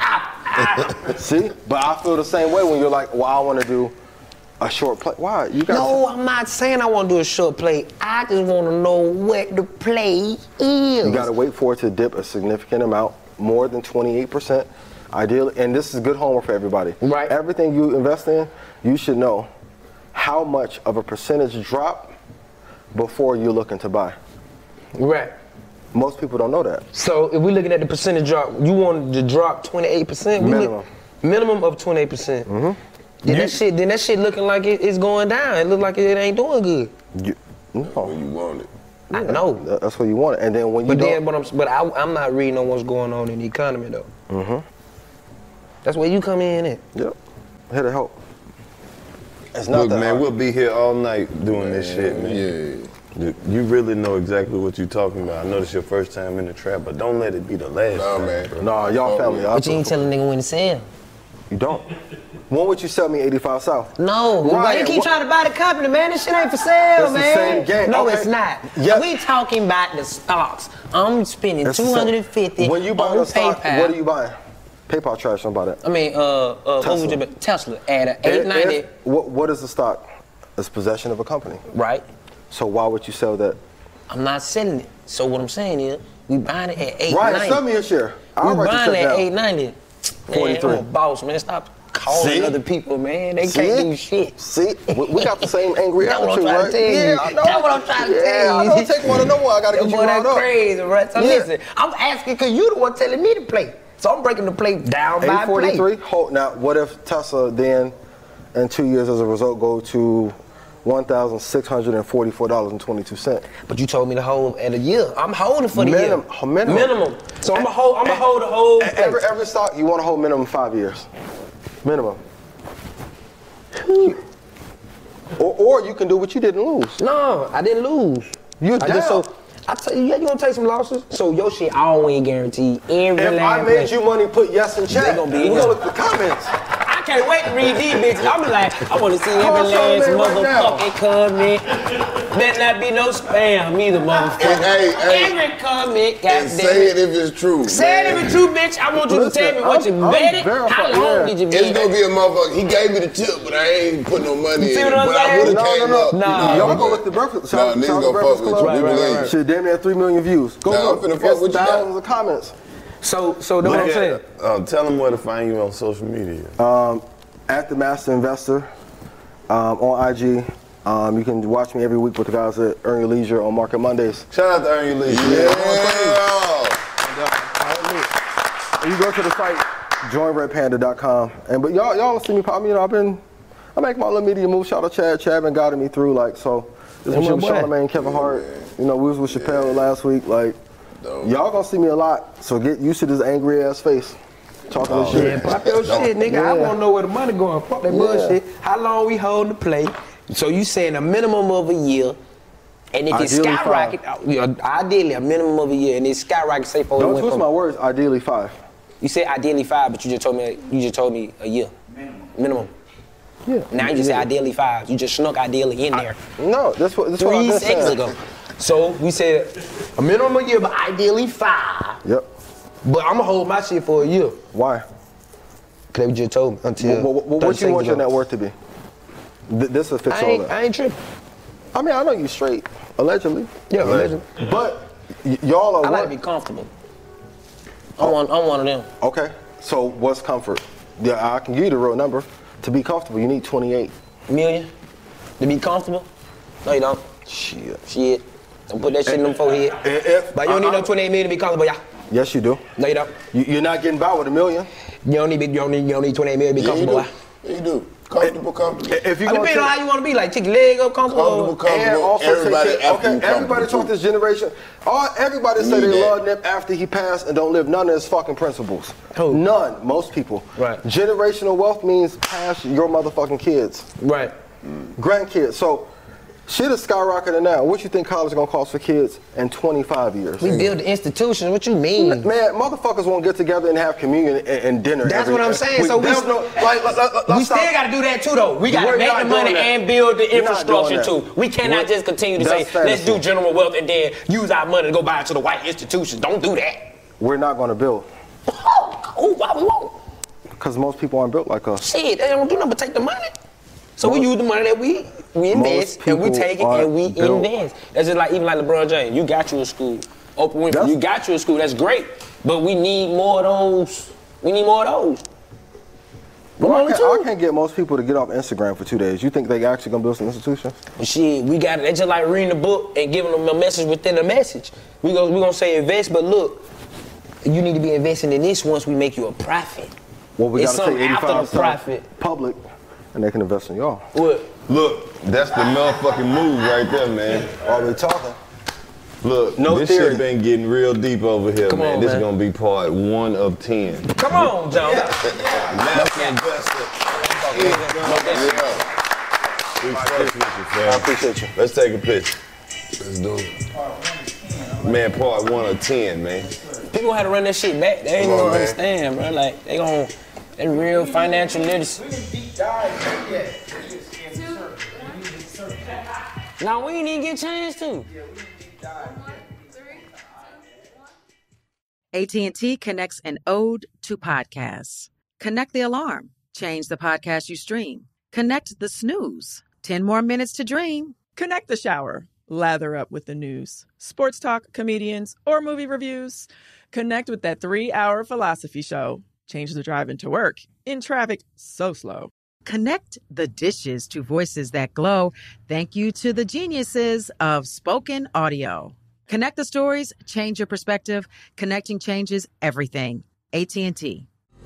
See? But I feel the same way when you're like, well, I want to do a short play. Why? You got No, I'm not saying I want to do a short play. I just want to know what the play is. You got to wait for it to dip a significant amount, more than twenty-eight percent. Ideally, and this is good homework for everybody. Right. Everything you invest in, you should know how much of a percentage drop before you're looking to buy. Right. Most people don't know that. So if we're looking at the percentage drop, you wanted to drop twenty-eight percent? Minimum. Minimum of twenty-eight percent. Mm-hmm. Then that shit, then that shit looking like it, it's going down. It look like it ain't doing good. You, no. When you want it. I know. That- That's what you want. And then when you But don't, then, but I'm, but I, I'm not reading on what's going on in the economy though. Mm-hmm. That's where you come in at. Yep. Here to help. It's not Look, that man, hard. we'll be here all night doing this shit, man. Yeah. You- You really know exactly what you're talking about. I know this your first time in the trap, but don't let it be the last Nah, time. man. Bro. Nah, y'all family. But you ain't telling nigga when to sell. You don't. When would you sell me eighty-five South? No, Right, why you keep what- trying to buy the company, man? This shit ain't for sale, It's the man. same game. No, Okay. it's not. Yeah. We talking about the stocks. I'm spending It's the two same. hundred fifty When you buy on a stock, PayPal. what are you buying? PayPal trash, don't buy that. I mean, uh, uh, what Tesla. would you buy? Tesla at If- eight ninety, if- what, what is the stock? It's possession of a company. right? So why would you sell that? I'm not selling it. So what I'm saying is, we buying it at eight Right, ninety. sell me a share. I'll We write the buying check it at down. eight ninety. Man, forty-three. I'm a boss, man. Stop calling See? other people, man. They See? can't do shit. See, we, we got the same angry That's what I'm attitude, trying to right? tell you. Yeah, I know. That's what I'm trying to yeah, tell I you. know. Take one to know one. I gotta That get you boy, riled that up. crazy, right? So Yeah. listen, I'm asking because you the one telling me to play. So I'm breaking the play down by eight forty-three. play. Hold, now, what if Tesla then, in two years as a result, go to one thousand six hundred forty-four dollars and twenty-two cents? But you told me to hold at a year. I'm holding for the Minimum- year. minimum. Minimum. So I'm gonna hold. I'm gonna hold the whole. And every, place. every stock, you want to hold minimum five years. Minimum. Or, or you can do what you didn't lose. No, I didn't lose. You're I just down. so. I tell you, yeah, you gonna take some losses. So your shit always guaranteed. Every If I last made place. you money, put yes in chat. They gonna be we in gonna here. look at the comments. I can't wait to read these bitches. I'm be like, I want to see every Call last Charlamagne right now. motherfucking comment. Better not be no spam either, motherfucker. Hey, hey, Every comment, goddamn And say it if it's true. Say it man. if it's true, bitch. I want you Listen, to tell me what I'm- you I'm betted. verified, How long yeah. did you It's bet? gonna be a motherfucker. He gave me the tip, but I ain't put no money See in. what I'm But I saying? would have No, came no, up. no. Nah, Y'all we go good. look the breakfast. Nah, shout- niggas shout gonna the fuck Breakfast with Club. you. We Right, right, believe. right. Shit, damn near three million views. Go Nah, I'm look. finna fuck It's with you now. thousands of comments. So, so that's what I'm Look saying. at- uh, tell them where to find you on social media. Um, at the Master Investor um, on I G. Um, you can watch me every week with the guys at Earn Your Leisure on Market Mondays. Shout out to Earn Your Leisure. Yeah. You go to the site, join red panda dot com. And but y'all y'all see me pop. You know, I've been I make my little media move. Shout out Chad. Chad been guiding me through like so. This That's was my with boy. Charlamagne, Kevin Hart. You know, we was with Chappelle last week. Like y'all gonna see me a lot. So get used to this angry ass face. Talking Oh, this shit. Yeah, pop your shit, nigga. I Yeah. want to know where the money going. Fuck that Yeah. bullshit. How long we hold the play? So you saying a minimum of a year, and if it Ideally skyrocket, uh, yeah, ideally a minimum of a year, and it skyrocket, say for Don't it went twist from- my words. Ideally five. You said ideally five, but you just told me you just told me a year. Minimum. Minimum. Yeah. Now you just said ideally five. You just snuck ideally in there. No, that's what that's what Three I've been seconds saying. ago. So we said a minimum of a year, but ideally five. Yep. But I'm gonna hold my shit for a year. Why? Cause they just told me until. What, what, what, thirty what you want your seconds net worth to be? Th- this will fix I all ain't, that. I ain't tripping. I mean, I know you straight, allegedly. Yeah, allegedly. But y- y'all are I like what? to be comfortable. I'm one, I'm one of them. Okay. So what's comfort? Yeah, I can give you the real number. To be comfortable, you need twenty-eight. Million? To be comfortable? No, you don't. Shit. Shit. Don't put that shit in them forehead. If, but you don't need no twenty-eight million to be comfortable, yeah. Yes, you do. No, you don't. You, you're not getting by with a million. You don't need, you don't need, you don't need twenty-eight million to be Yeah, you comfortable. do. You do. Comfortable, comfortable. If you I depend on how you want to be. Like, take your leg up, comfortable. Comfortable, comfortable. And also everybody take care, after okay, you everybody comfortable, talk this generation. All everybody say Need they that. love Nip after he passed and don't live none of his fucking principles. Who? None. Most people. Right. Generational wealth means past your motherfucking kids, Right. grandkids. So shit is skyrocketing now. What you think college is gonna cost for kids in twenty-five years? We build the institution. What you mean? Man, motherfuckers won't get together and have communion and, and dinner. That's every, what I'm saying. We, So we, there's no, like, like, like, we let's still stop. got to do that too, though. We got to We're make not the money doing that. and build the You're not infrastructure doing too. that. We cannot We're- just continue to say, that's let's do fantasy. general wealth and then use our money to go buy into the white institutions. Don't do that. We're not gonna build. Oh, why we won't? Because most people aren't built like us. Shit, they don't do nothing but take the money. So we use the money that we we invest Most and we people take it and aren't we built. invest. That's just like even like LeBron James. You got you a school. Oprah Winfrey, That's- you got you a school. That's great. But we need more of those. We need more of those. Well, Come I, on, can't, too. I can't get most people to get off Instagram for two days. You think they actually gonna build some institutions? Shit, we got it. That's just like reading a book and giving them a message within a message. We go, we gonna say invest, but look, you need to be investing in this once we make you a profit. Well, we It's gotta take something after the eighty-five percent profit. public, and they can invest in y'all. What? Look, that's the motherfucking move right there, man. Already talking. Look, No this theory. shit been getting real deep over here, Come man. on, this man. is gonna be part one of ten. Come on, Joe. Master investor. Yeah. We fuck with you, fam. I appreciate you. Let's take a picture. Let's do it. Man, part one of ten, man. People had to run that shit back. They ain't Come on, gonna man. understand, bro. Like they gon' they real financial literacy. Now we ain't even get a chance to. A T and T connects an ode to podcasts. Connect the alarm. Change the podcast you stream. Connect the snooze. ten more minutes to dream. Connect the shower. Lather up with the news, sports talk, comedians, or movie reviews. Connect with that three-hour philosophy show. Change the drive into work in traffic so slow. Connect the dishes to voices that glow. Thank you to the geniuses of spoken audio. Connect the stories, change your perspective. Connecting changes everything. A T and T.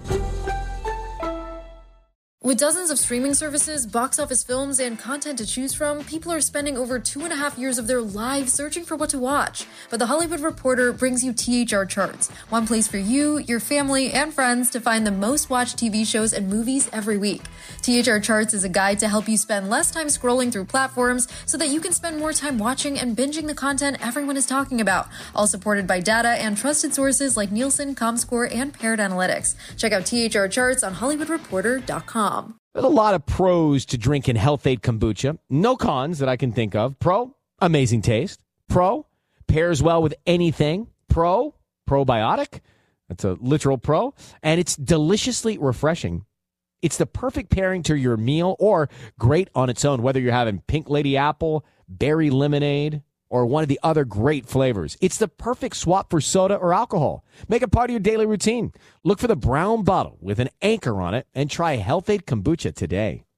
With dozens of streaming services, box office films, and content to choose from, people are spending over two and a half years of their lives searching for what to watch. But The Hollywood Reporter brings you T H R Charts, one place for you, your family, and friends to find the most watched T V shows and movies every week. T H R Charts is a guide to help you spend less time scrolling through platforms so that you can spend more time watching and binging the content everyone is talking about, all supported by data and trusted sources like Nielsen, ComScore, and Paired Analytics. Check out T H R Charts on Hollywood Reporter dot com. There's a lot of pros to drinking Health-Ade kombucha. No cons that I can think of. Pro, amazing taste. Pro, pairs well with anything. Pro, probiotic. That's a literal pro. And it's deliciously refreshing. It's the perfect pairing to your meal or great on its own, whether you're having pink lady apple, berry lemonade, or one of the other great flavors. It's the perfect swap for soda or alcohol. Make it part of your daily routine. Look for the brown bottle with an anchor on it and try Health-Ade kombucha today.